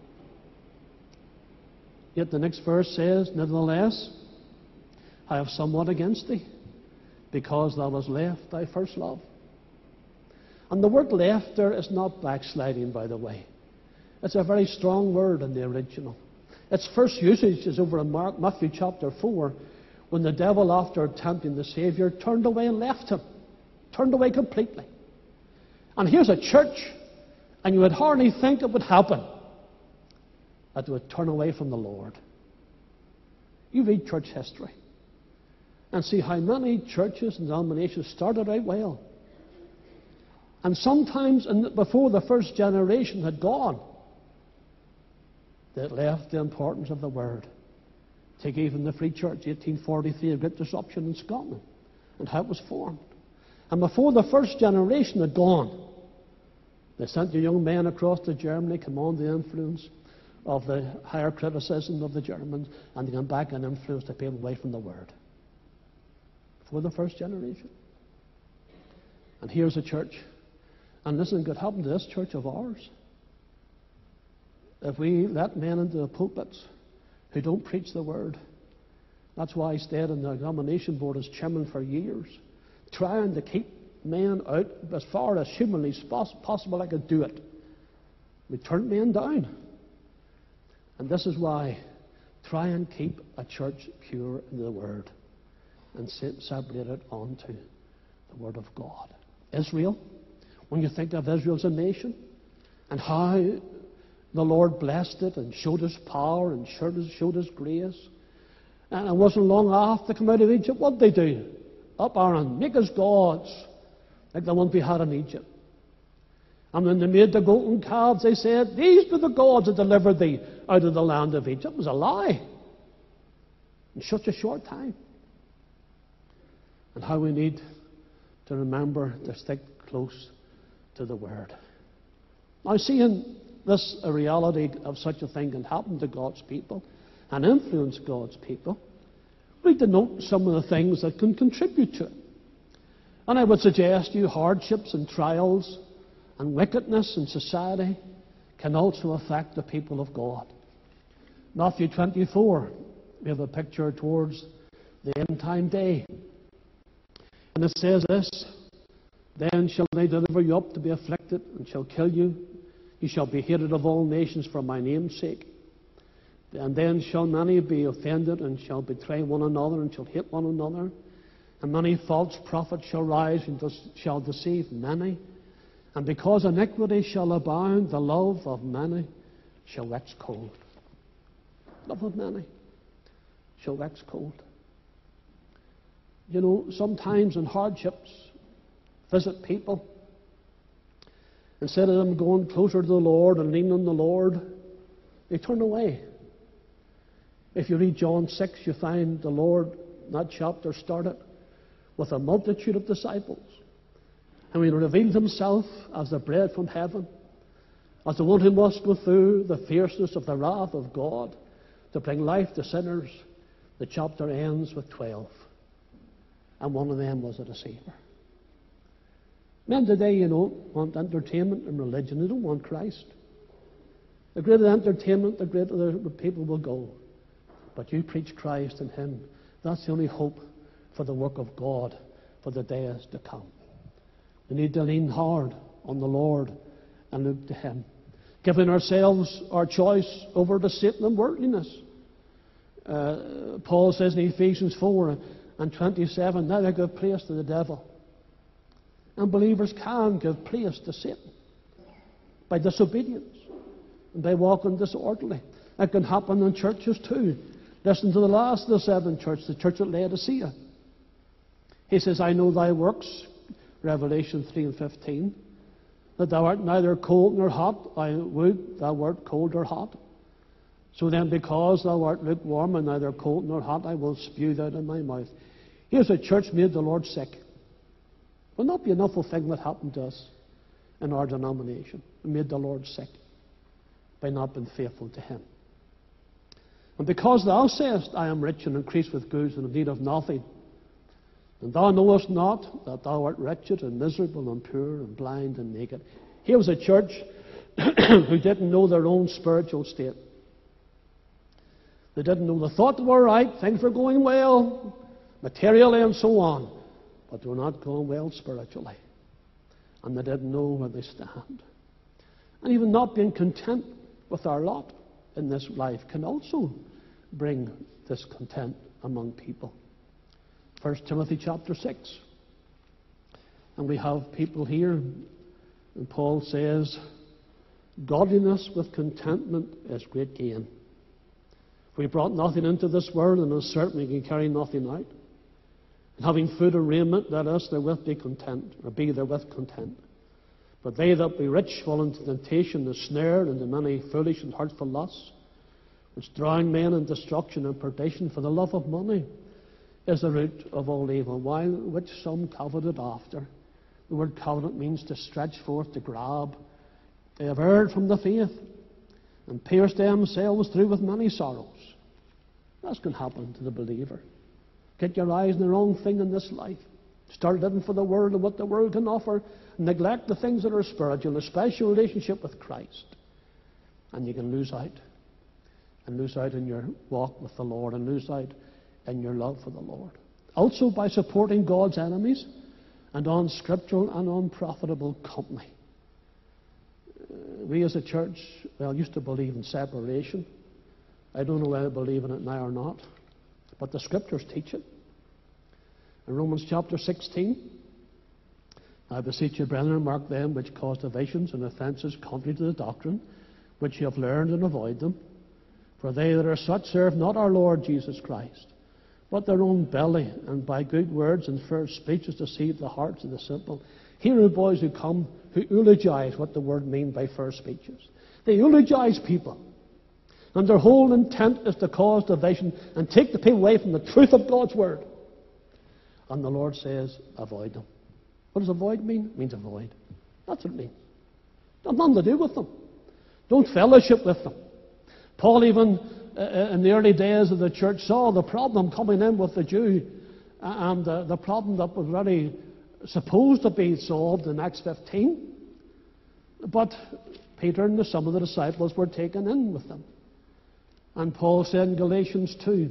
Speaker 1: Yet the next verse says, nevertheless, I have somewhat against thee, because thou hast left thy first love. And the word left there is not backsliding, by the way. It's a very strong word in the original. Its first usage is over in Matthew chapter 4, when the devil, after tempting the Saviour, turned away and left him. Turned away completely. And here's a church, and you would hardly think it would happen, that they would turn away from the Lord. You read church history and see how many churches and denominations started out well. And sometimes before the first generation had gone, they had left the importance of the Word. Take even the Free Church, 1843, a great disruption in Scotland, and how it was formed. And before the first generation had gone, they sent the young men across to Germany, come under the influence of the higher criticism of the Germans, and they came back and influenced the people away from the Word. Before the first generation. And here's a church. And listen, could happen to this church of ours. If we let men into the pulpits who don't preach the Word. That's why I stayed in the examination board as chairman for years, trying to keep men out as far as humanly possible I could do it. We turned men down. And this is why try and keep a church pure in the Word and separate it onto the Word of God. Israel, when you think of Israel as a nation and how the Lord blessed it and showed His power and showed His grace, and it wasn't long after they come out of Egypt, what did they do? Up, Aaron, make us gods like the ones we had in Egypt. And when they made the golden calves, they said, these were the gods that delivered thee out of the land of Egypt. It was a lie in such a short time. And how we need to remember to stick close to the Word. Now, seeing this a reality of such a thing can happen to God's people and influence God's people, we need to note some of the things that can contribute to it. And I would suggest you hardships and trials and wickedness in society can also affect the people of God. Matthew 24, we have a picture towards the end time day. And it says this, then shall they deliver you up to be afflicted, and shall kill you. You shall be hated of all nations for my name's sake. And then shall many be offended, and shall betray one another, and shall hate one another. And many false prophets shall rise, and shall deceive many. And because iniquity shall abound, the love of many shall wax cold. Love of many shall wax cold. You know, sometimes in hardships, visit people, instead of them going closer to the Lord and leaning on the Lord, they turn away. If you read John 6, you find the Lord, that chapter started with a multitude of disciples. And He revealed Himself as the bread from heaven, as the one who must go through the fierceness of the wrath of God to bring life to sinners. The chapter ends with 12. And one of them was a deceiver. Men today, you know, want entertainment and religion. They don't want Christ. The greater the entertainment, the greater the people will go. But you preach Christ and Him. That's the only hope for the work of God for the days to come. We need to lean hard on the Lord and look to Him, giving ourselves our choice over to Satan and worldliness. Paul says in Ephesians 4 and 27, never give place to the devil. And believers can give place to Satan. by disobedience and by walking disorderly. It can happen in churches too. Listen to the last of the 7 churches, the church at Laodicea. He says, I know thy works, Revelation 3:15, that thou art neither cold nor hot. I would thou wert cold or hot. So then, because thou art lukewarm and neither cold nor hot, I will spew thee out of my mouth. Here's a church made the Lord sick. Will not be an awful thing that happened to us in our denomination. We made the Lord sick by not being faithful to Him. And because thou sayest, I am rich and increased with goods and in need of nothing, and thou knowest not that thou art wretched and miserable and poor and blind and naked. Here was a church who didn't know their own spiritual state. They didn't know. They thought they were right, things were going well, materially and so on, but they were not going well spiritually. And they didn't know where they stand. And even not being content with our lot in this life can also bring discontent among people. 1 Timothy chapter 6. And we have people here, and Paul says, godliness with contentment is great gain. We brought nothing into this world, and as certainly can carry nothing out. And having food and raiment, let us therewith be content, or be therewith content. But they that be rich fall into temptation, and snare, and into many foolish and hurtful lusts, which drown men in destruction and perdition. For the love of money is the root of all evil, which some coveted after. The word covet means to stretch forth, to grab. They have erred from the faith, and pierced themselves through with many sorrows. That's going to happen to the believer. Get your eyes on the wrong thing in this life. Start living for the world and what the world can offer. Neglect the things that are spiritual, a special relationship with Christ. And you can lose out. And lose out in your walk with the Lord, and lose out in your love for the Lord. Also by supporting God's enemies and unscriptural and unprofitable company. We as a church, used to believe in separation. I don't know whether I believe in it now or not, but the Scriptures teach it. In Romans chapter 16, I beseech you, brethren, mark them which cause divisions and offences contrary to the doctrine, which you have learned, and avoid them. For they that are such serve not our Lord Jesus Christ, but their own belly, and by good words and fair speeches deceive the hearts of the simple. Here are boys who come who eulogize what the word means by fair speeches. They eulogize people. And their whole intent is to cause division and take the people away from the truth of God's word. And the Lord says, avoid them. What does avoid mean? It means avoid. That's what it means. Have nothing to do with them. Don't fellowship with them. Paul even, in the early days of the church, saw the problem coming in with the Jew, and the problem that was really supposed to be solved in Acts 15. But Peter and some of the disciples were taken in with them. And Paul said in Galatians 2,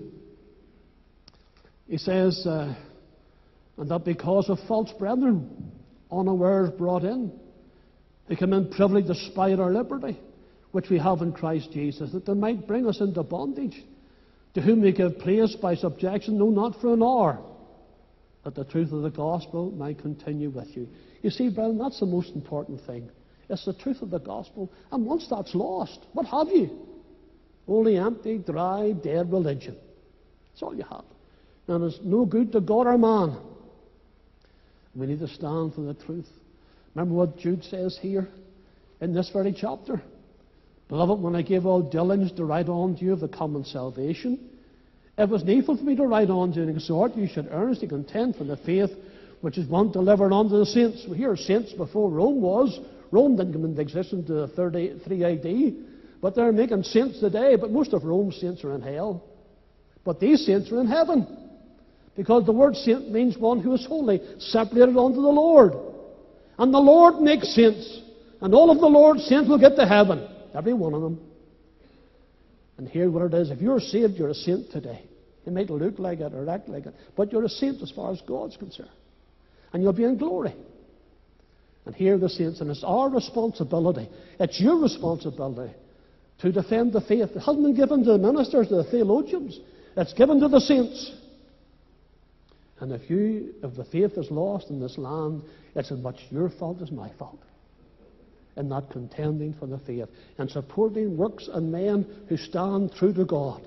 Speaker 1: he says, and that because of false brethren, unawares brought in, they come in privily to spy at our liberty, which we have in Christ Jesus, that they might bring us into bondage, to whom we give place by subjection, no, not for an hour, that the truth of the gospel might continue with you. You see, brethren, that's the most important thing. It's the truth of the gospel. And once that's lost, what have you? Only empty, dry, dead religion. That's all you have. And it's no good to God or man. We need to stand for the truth. Remember what Jude says here in this very chapter? Beloved, when I gave all diligence to write on to you of the common salvation, it was needful for me to write on to you and exhort you should earnestly contend for the faith which is one delivered unto the saints. We hear saints before Rome was. Rome didn't come into existence until 3 AD. But they're making saints today. But most of Rome's saints are in hell. But these saints are in heaven. Because the word saint means one who is holy, separated unto the Lord. And the Lord makes saints. And all of the Lord's saints will get to heaven. Every one of them. And here what it is. If you're saved, you're a saint today. You might look like it or act like it. But you're a saint as far as God's concerned. And you'll be in glory. And here are the saints. And it's our responsibility. It's your responsibility to defend the faith. It hasn't been given to the ministers, to the theologians. It's given to the saints. And if the faith is lost in this land, it's as much your fault as my fault. in not contending for the faith and supporting works and men who stand true to God.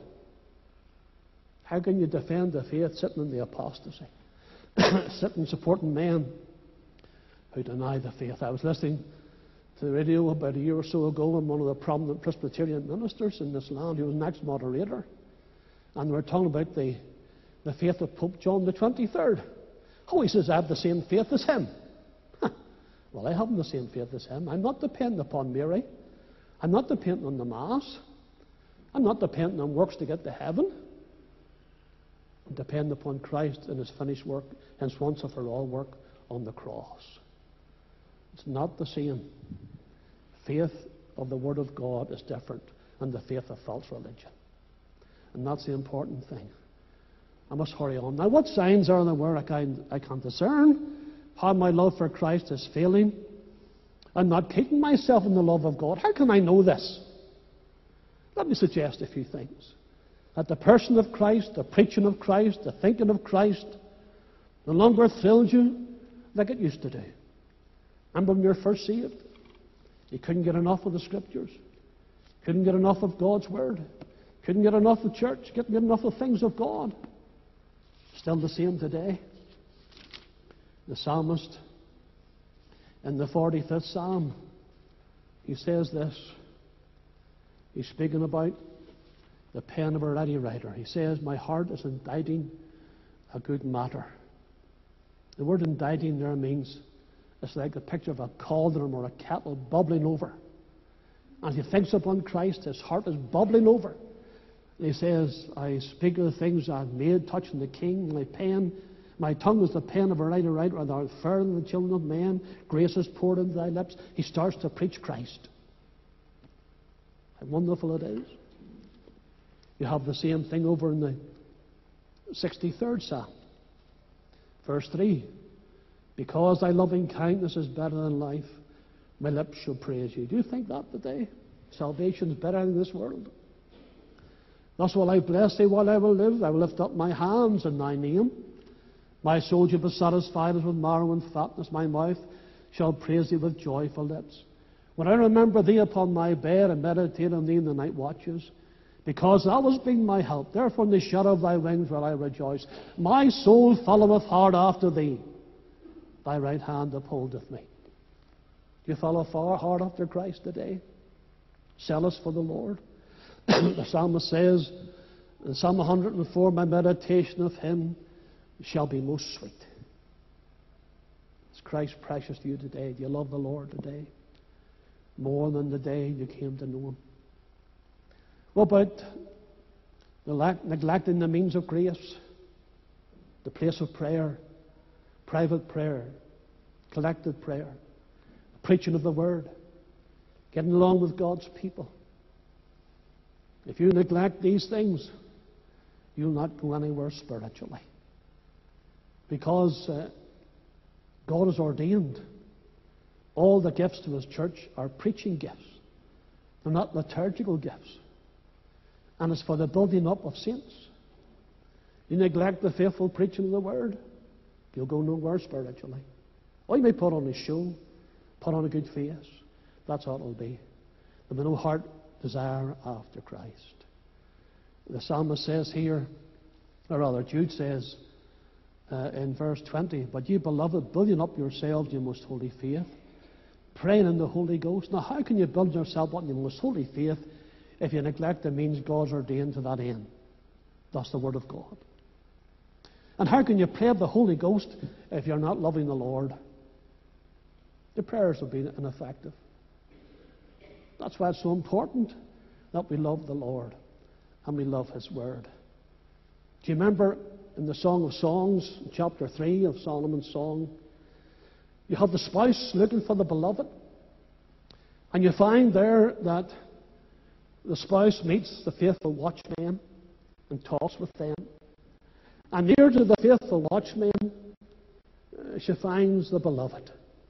Speaker 1: How can you defend the faith sitting in the apostasy? Sitting supporting men who deny the faith. I was listening to the radio about a year or so ago, and one of the prominent Presbyterian ministers in this land, who was an ex-moderator, and we were talking about the faith of Pope John the 23rd. Oh, he says, I have the same faith as him. Well, I haven't the same faith as him. I'm not dependent upon Mary. I'm not dependent on the Mass. I'm not dependent on works to get to heaven. I'm dependent upon Christ and His finished work, His once and for all work on the cross. It's not the same. Faith of the Word of God is different than the faith of false religion. And that's the important thing. I must hurry on. Now, what signs are there where I can discern how my love for Christ is failing and not keeping myself in the love of God? How can I know this? Let me suggest a few things. That the person of Christ, the preaching of Christ, the thinking of Christ no longer thrills you like it used to do. Remember when you were first saved? You couldn't get enough of the Scriptures. Couldn't get enough of God's Word. Couldn't get enough of church. Couldn't get enough of things of God. Still the same today. The psalmist, in the 45th Psalm, he says this. He's speaking about the pen of a ready writer. He says, my heart is inditing a good matter. The word inditing there means it's like a picture of a cauldron or a kettle bubbling over. As he thinks upon Christ, his heart is bubbling over. And he says, I speak of the things I've made, touching the King. My tongue is the pen of a ready writer, thou art fairer than the children of men. Grace is poured into thy lips. He starts to preach Christ. How wonderful it is. You have the same thing over in the 63rd Psalm. Verse 3. Because thy loving kindness is better than life, my lips shall praise you. Do you think that today? Salvation is better than this world. Thus will I bless thee while I will live. I will lift up my hands in thy name. My soul shall be satisfied as with marrow and fatness. My mouth shall praise thee with joyful lips. When I remember thee upon my bed and meditate on thee in the night watches, because thou hast been my help, therefore in the shadow of thy wings will I rejoice. My soul followeth hard after thee. Thy right hand upholdeth me. Do you follow far hard after Christ today? Zealous for the Lord? The psalmist says in Psalm 104, my meditation of him shall be most sweet. Is Christ precious to you today? Do you love the Lord today? More than the day you came to know Him. What about neglecting the means of grace? The place of prayer, private prayer, collective prayer, preaching of the Word, getting along with God's people. If you neglect these things, you'll not go anywhere spiritually. Because God has ordained all the gifts to His church are preaching gifts. They're not liturgical gifts. And it's for the building up of saints. You neglect the faithful preaching of the Word, you'll go nowhere spiritually. Or you may put on a show, put on a good face. That's all it'll be. There'll be no heart desire after Christ. The psalmist says here, or rather Jude says in verse 20, but ye beloved, building up yourselves in your most holy faith, praying in the Holy Ghost. Now how can you build yourself up in your most holy faith if you neglect the means God's ordained to that end? That's the Word of God. And how can you pray of the Holy Ghost if you're not loving the Lord? The prayers will be ineffective. That's why it's so important that we love the Lord and we love His Word. Do you remember in the Song of Songs, chapter 3 of Solomon's Song, you have the spouse looking for the beloved, and you find there that the spouse meets the faithful watchman and talks with them. And near to the faithful watchman, she finds the beloved.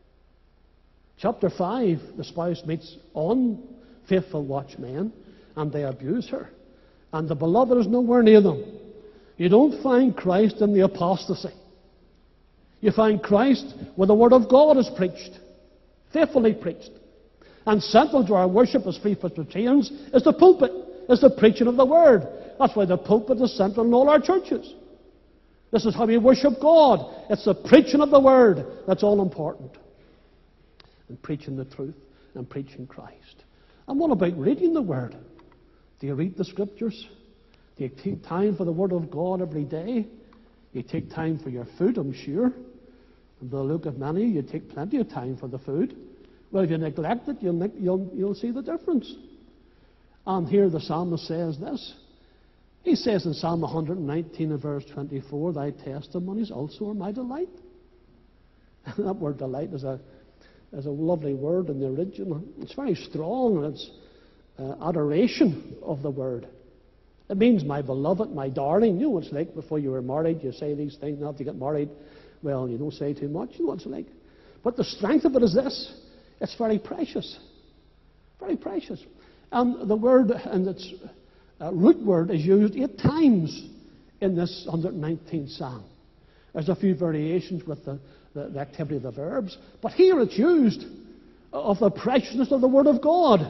Speaker 1: Chapter 5, the spouse meets unfaithful watchmen, and they abuse her. And the beloved is nowhere near them. You don't find Christ in the apostasy. You find Christ where the Word of God is preached, faithfully preached. And central to our worship as Free Presbyterians is the pulpit, is the preaching of the Word. That's why the pulpit is central in all our churches. This is how we worship God. It's the preaching of the Word that's all important. And preaching the truth and preaching Christ. And what about reading the Word? Do you read the Scriptures? Do you take time for the Word of God every day? You take time for your food, I'm sure. And by the look of many, you take plenty of time for the food. Well, if you neglect it, you'll see the difference. And here the psalmist says this. He says in Psalm 119 and verse 24, "Thy testimonies also are my delight." And that word delight is a lovely word in the original. It's very strong in its adoration of the word. It means my beloved, my darling. You know what it's like before you were married. You say these things. Now, if you get married, well, you don't say too much. You know what it's like. But the strength of it is this. It's very precious. Very precious. And the word and its root word is used 8 times in this 119th Psalm. There's a few variations with the activity of the verbs. But here it's used of the preciousness of the Word of God.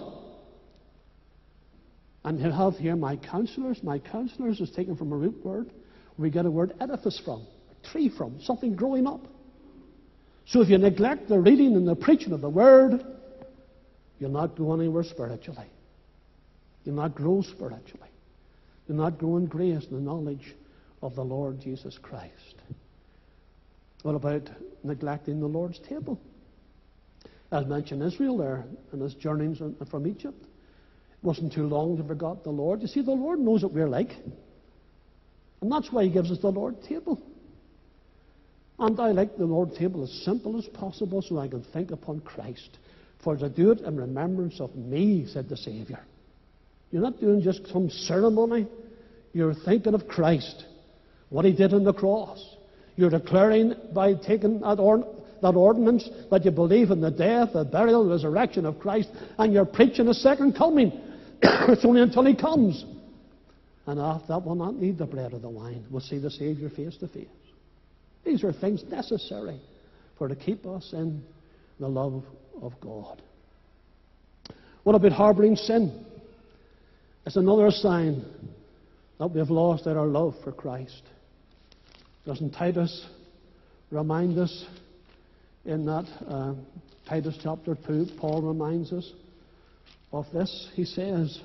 Speaker 1: And you have here my counselors. My counselors is taken from a root word. We get a word edifice from, a tree from, something growing up. So if you neglect the reading and the preaching of the Word, you'll not go anywhere spiritually. You'll not grow spiritually. You'll not grow in grace and the knowledge of the Lord Jesus Christ. What about neglecting the Lord's table? As mentioned, Israel there and his journeys from Egypt. It wasn't too long to forget the Lord. You see, the Lord knows what we're like. And that's why he gives us the Lord's table. And I like the Lord's table as simple as possible so I can think upon Christ. For to do it in remembrance of me, said the Saviour. You're not doing just some ceremony. You're thinking of Christ, what he did on the cross. You're declaring by taking that ordinance that you believe in the death, the burial, the resurrection of Christ, and you're preaching a second coming. It's only until he comes. And after that, we'll not need the bread or the wine. We'll see the Saviour face to face. These are things necessary for to keep us in the love of God. What about harbouring sin? It's another sign that we've lost our love for Christ. Doesn't Titus remind us in that Titus chapter 2, Paul reminds us of this. He says,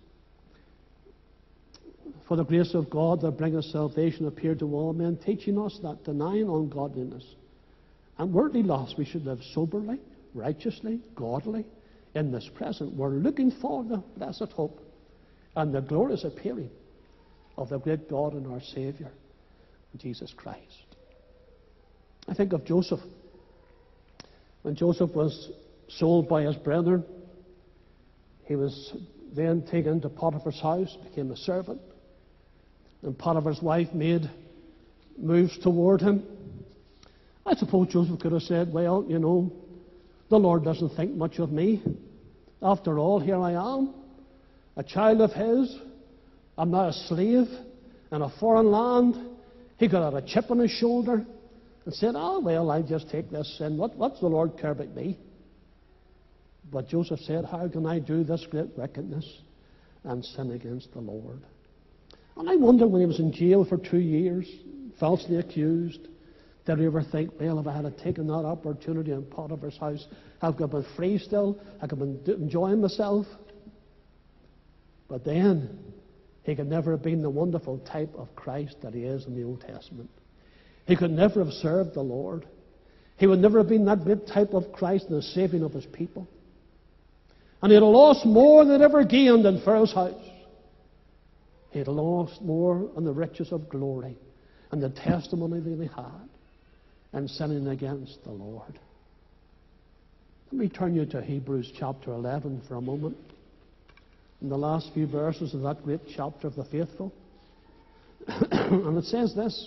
Speaker 1: "For the grace of God that bringeth salvation appeared to all men, teaching us that denying ungodliness and worldly lust we should live soberly, righteously, godly in this present world, looking for the blessed hope and the glorious appearing of the great God and our Saviour, Jesus Christ." I think of Joseph. When Joseph was sold by his brethren, he was then taken to Potiphar's house, became a servant. And Potiphar's wife made moves toward him. I suppose Joseph could have said, "Well, you know, the Lord doesn't think much of me. After all, here I am, a child of his. I'm not a slave in a foreign land." He could have a chip on his shoulder and said, "Oh, well, I just take this sin. What's the Lord care about me?" But Joseph said, "How can I do this great wickedness and sin against the Lord?" And I wonder, when he was in jail for 2 years, falsely accused, did he ever think, "Well, if I had taken that opportunity in Potiphar's house, I could have been free still, I could have been enjoying myself"? But then, he could never have been the wonderful type of Christ that he is in the Old Testament. He could never have served the Lord. He would never have been that great type of Christ in the saving of his people. And he had lost more than ever gained in Pharaoh's house. He had lost more in the riches of glory and the testimony that he had in sinning against the Lord. Let me turn you to Hebrews chapter 11 for a moment. In the last few verses of that great chapter of the faithful. And it says this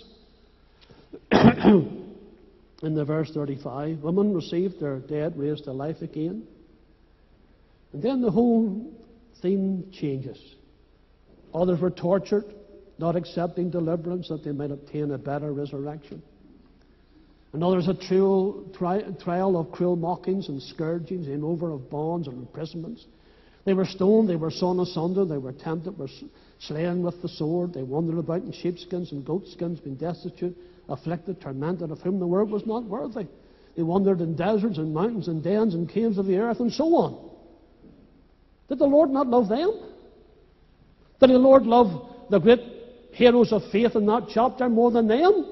Speaker 1: in the verse 35, "Women received their dead raised to life again." And then the whole theme changes. Others were tortured, not accepting deliverance that they might obtain a better resurrection. Another is a trial of cruel mockings and scourgings, and over of bonds and imprisonments. They were stoned, they were sawn asunder, they were tempted, were slain with the sword. They wandered about in sheepskins and goatskins, being destitute, afflicted, tormented, of whom the world was not worthy. They wandered in deserts and mountains and dens and caves of the earth, and so on. Did the Lord not love them? Did the Lord love the great heroes of faith in that chapter more than them?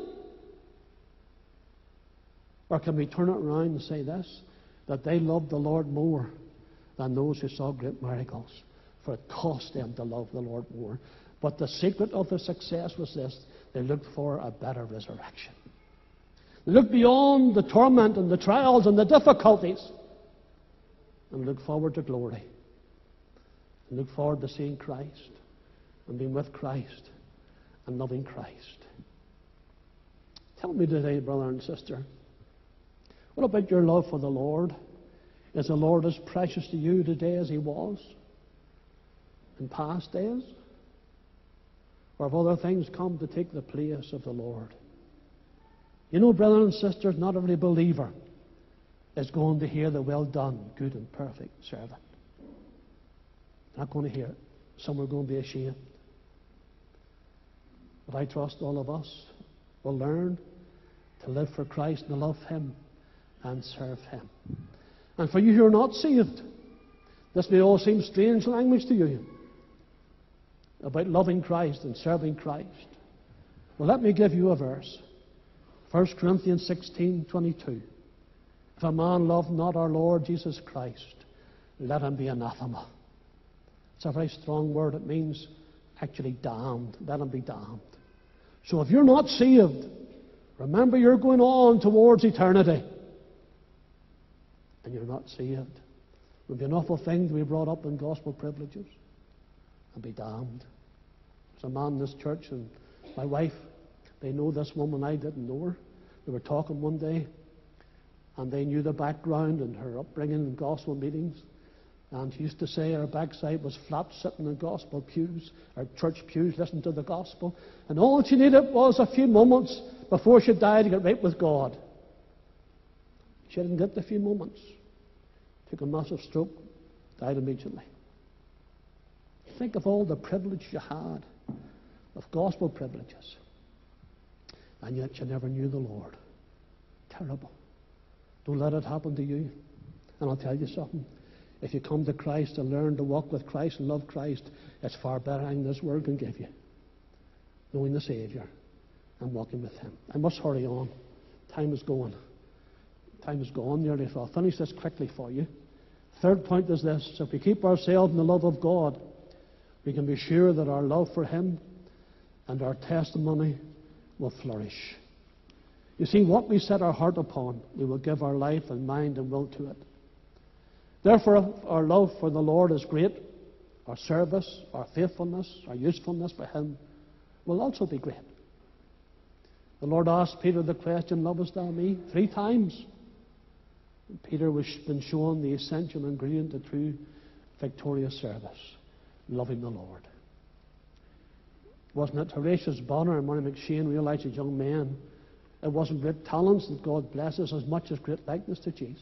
Speaker 1: Or can we turn it around and say this, that they loved the Lord more than those who saw great miracles? For it cost them to love the Lord more. But the secret of their success was this: they looked for a better resurrection. They looked beyond the torment and the trials and the difficulties and looked forward to glory. And looked forward to seeing Christ and being with Christ and loving Christ. Tell me today, brother and sister, what about your love for the Lord? Is the Lord as precious to you today as He was in past days? Or have other things come to take the place of the Lord? You know, brothers and sisters, not every believer is going to hear the "well done, good and perfect servant." Not going to hear it. Some are going to be ashamed. But I trust all of us will learn to live for Christ and to love Him and serve Him. And for you who are not saved, this may all seem strange language to you about loving Christ and serving Christ. Well, let me give you a verse. 1 Corinthians 16:22. If a man love not our Lord Jesus Christ, let him be anathema. It's a very strong word. It means actually damned. Let him be damned. So if you're not saved, remember you're going on towards eternity. And you're not saved. It would be an awful thing to be brought up in gospel privileges and be damned. There's a man in this church, and my wife, they know this woman. I didn't know her. They were talking one day, and they knew the background and her upbringing in gospel meetings. And she used to say her backside was flat, sitting in gospel pews, or church pews, listening to the gospel. And all she needed was a few moments before she died to get right with God. She didn't get the few moments. Took a massive stroke, died immediately. Think of all the privilege you had, of gospel privileges, and yet you never knew the Lord. Terrible. Don't let it happen to you. And I'll tell you something. If you come to Christ and learn to walk with Christ and love Christ, it's far better than this world can give you. Knowing the Savior and walking with Him. I must hurry on. Time is going. Time is gone nearly, so I'll finish this quickly for you. Third point is this: if we keep ourselves in the love of God, we can be sure that our love for Him and our testimony will flourish. You see, what we set our heart upon, we will give our life and mind and will to it. Therefore, if our love for the Lord is great, our service, our faithfulness, our usefulness for Him will also be great. The Lord asked Peter the question, "Lovest thou me?" 3 times. And Peter was been shown the essential ingredient to true victorious service: loving the Lord. Wasn't it Horatius Bonner and Murray McShane realized as young men it wasn't great talents that God blesses as much as great likeness to Jesus?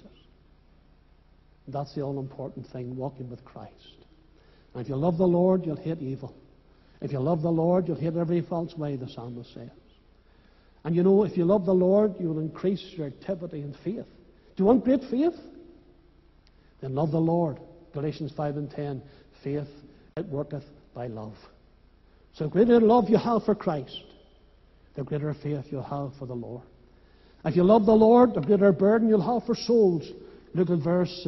Speaker 1: And that's the all-important thing, walking with Christ. And if you love the Lord, you'll hate evil. If you love the Lord, you'll hate every false way, the psalmist says. And you know, if you love the Lord, you will increase your activity in faith. Do you want great faith? Then love the Lord. Galatians 5:10. Faith, it worketh by love. So the greater love you have for Christ, the greater faith you'll have for the Lord. If you love the Lord, the greater burden you'll have for souls. Look at verse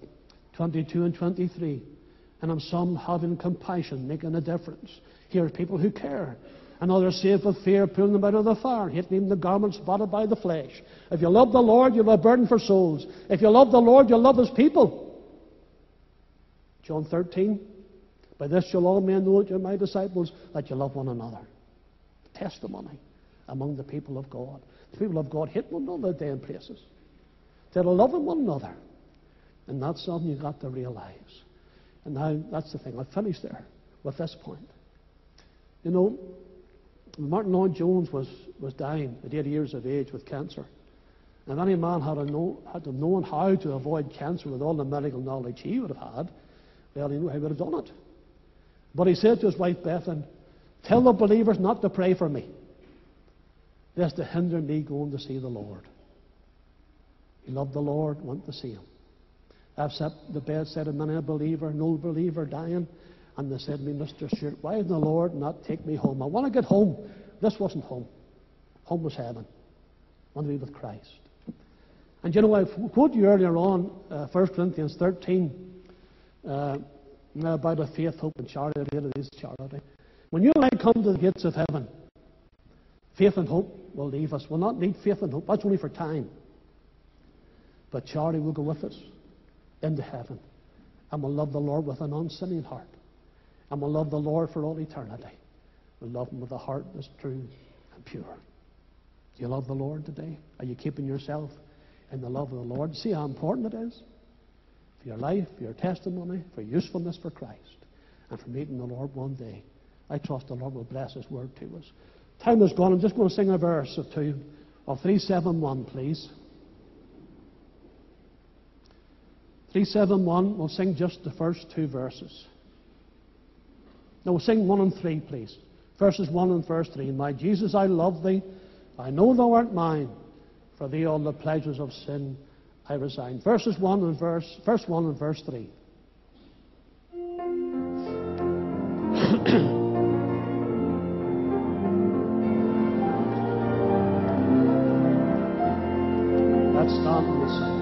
Speaker 1: 22 and 23. And in some having compassion, making a difference. Here are people who care. And others saved with fear, pulling them out of the fire, hating even the garments spotted by the flesh. If you love the Lord, you'll have a burden for souls. If you love the Lord, you'll love His people. John 13. By this shall all men know that you're my disciples, that you love one another. Testimony among the people of God. The people of God hate one another day and places. They're loving one another. And that's something you've got to realize. And now, that's the thing. I'll finish there with this point. You know, Martin Lloyd-Jones was dying at 80 years of age with cancer. If any man had have known how to avoid cancer with all the medical knowledge he would have had, well, he would have done it. But he said to his wife Bethan, tell the believers not to pray for me, lest to hinder me going to see the Lord. He loved the Lord, went to see him. I've sat at the bedside of many a believer, an old believer dying, and they said to me, Mr. Stewart, why did the Lord not take me home? I want to get home. This wasn't home. Home was heaven. I want to be with Christ. And you know, I quoted you earlier on, 1 Corinthians 13, about a faith, hope, and charity. It is charity. When you and I come to the gates of heaven, faith and hope will leave us. We'll not need faith and hope. That's only for time. But charity will go with us into heaven. And we'll love the Lord with an unsinning heart. And we'll love the Lord for all eternity. We'll love Him with a heart that's true and pure. Do you love the Lord today? Are you keeping yourself in the love of the Lord? See how important it is for your life, for your testimony, for usefulness for Christ, and for meeting the Lord one day. I trust the Lord will bless His word to us. Time is gone. I'm just going to sing a verse or two of 371, please. 371, we'll sing just the first two verses. No, we'll sing 1 and 3, please. Verses 1 and verse 3. My Jesus, I love Thee. I know Thou art mine. For Thee all the pleasures of sin I resign. Verse 1 and verse 3. Let's stand and sing.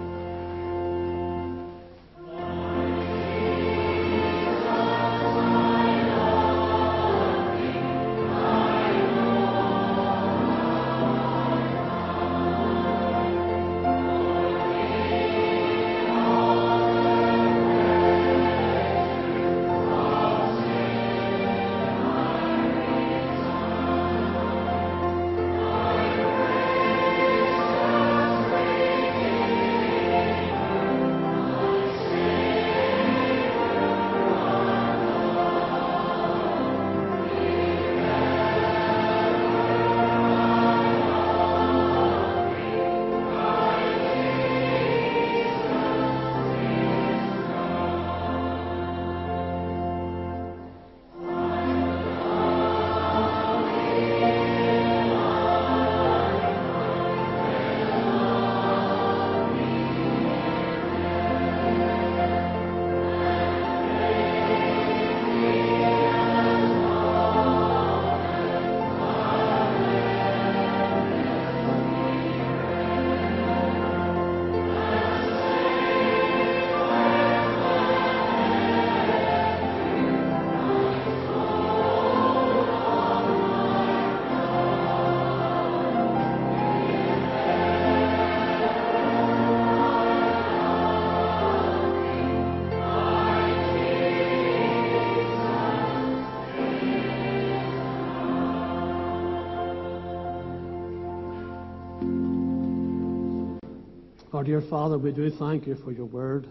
Speaker 1: Our dear Father, we do thank You for Your word.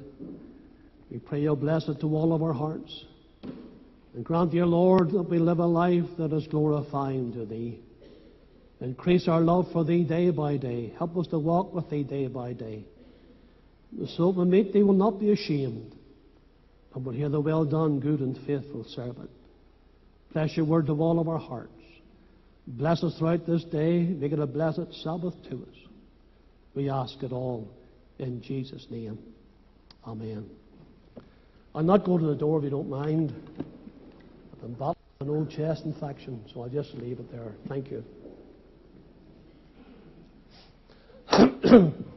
Speaker 1: We pray You'll bless it to all of our hearts. And grant, dear Lord, that we live a life that is glorifying to Thee. Increase our love for Thee day by day. Help us to walk with Thee day by day. So that when we meet Thee, we'll not be ashamed, but we'll hear the well done, good and faithful servant. Bless Your word to all of our hearts. Bless us throughout this day. Make it a blessed Sabbath to us. We ask it all in Jesus' name. Amen. I'll not go to the door if you don't mind. I've been battling an old chest infection, so I'll just leave it there. Thank you.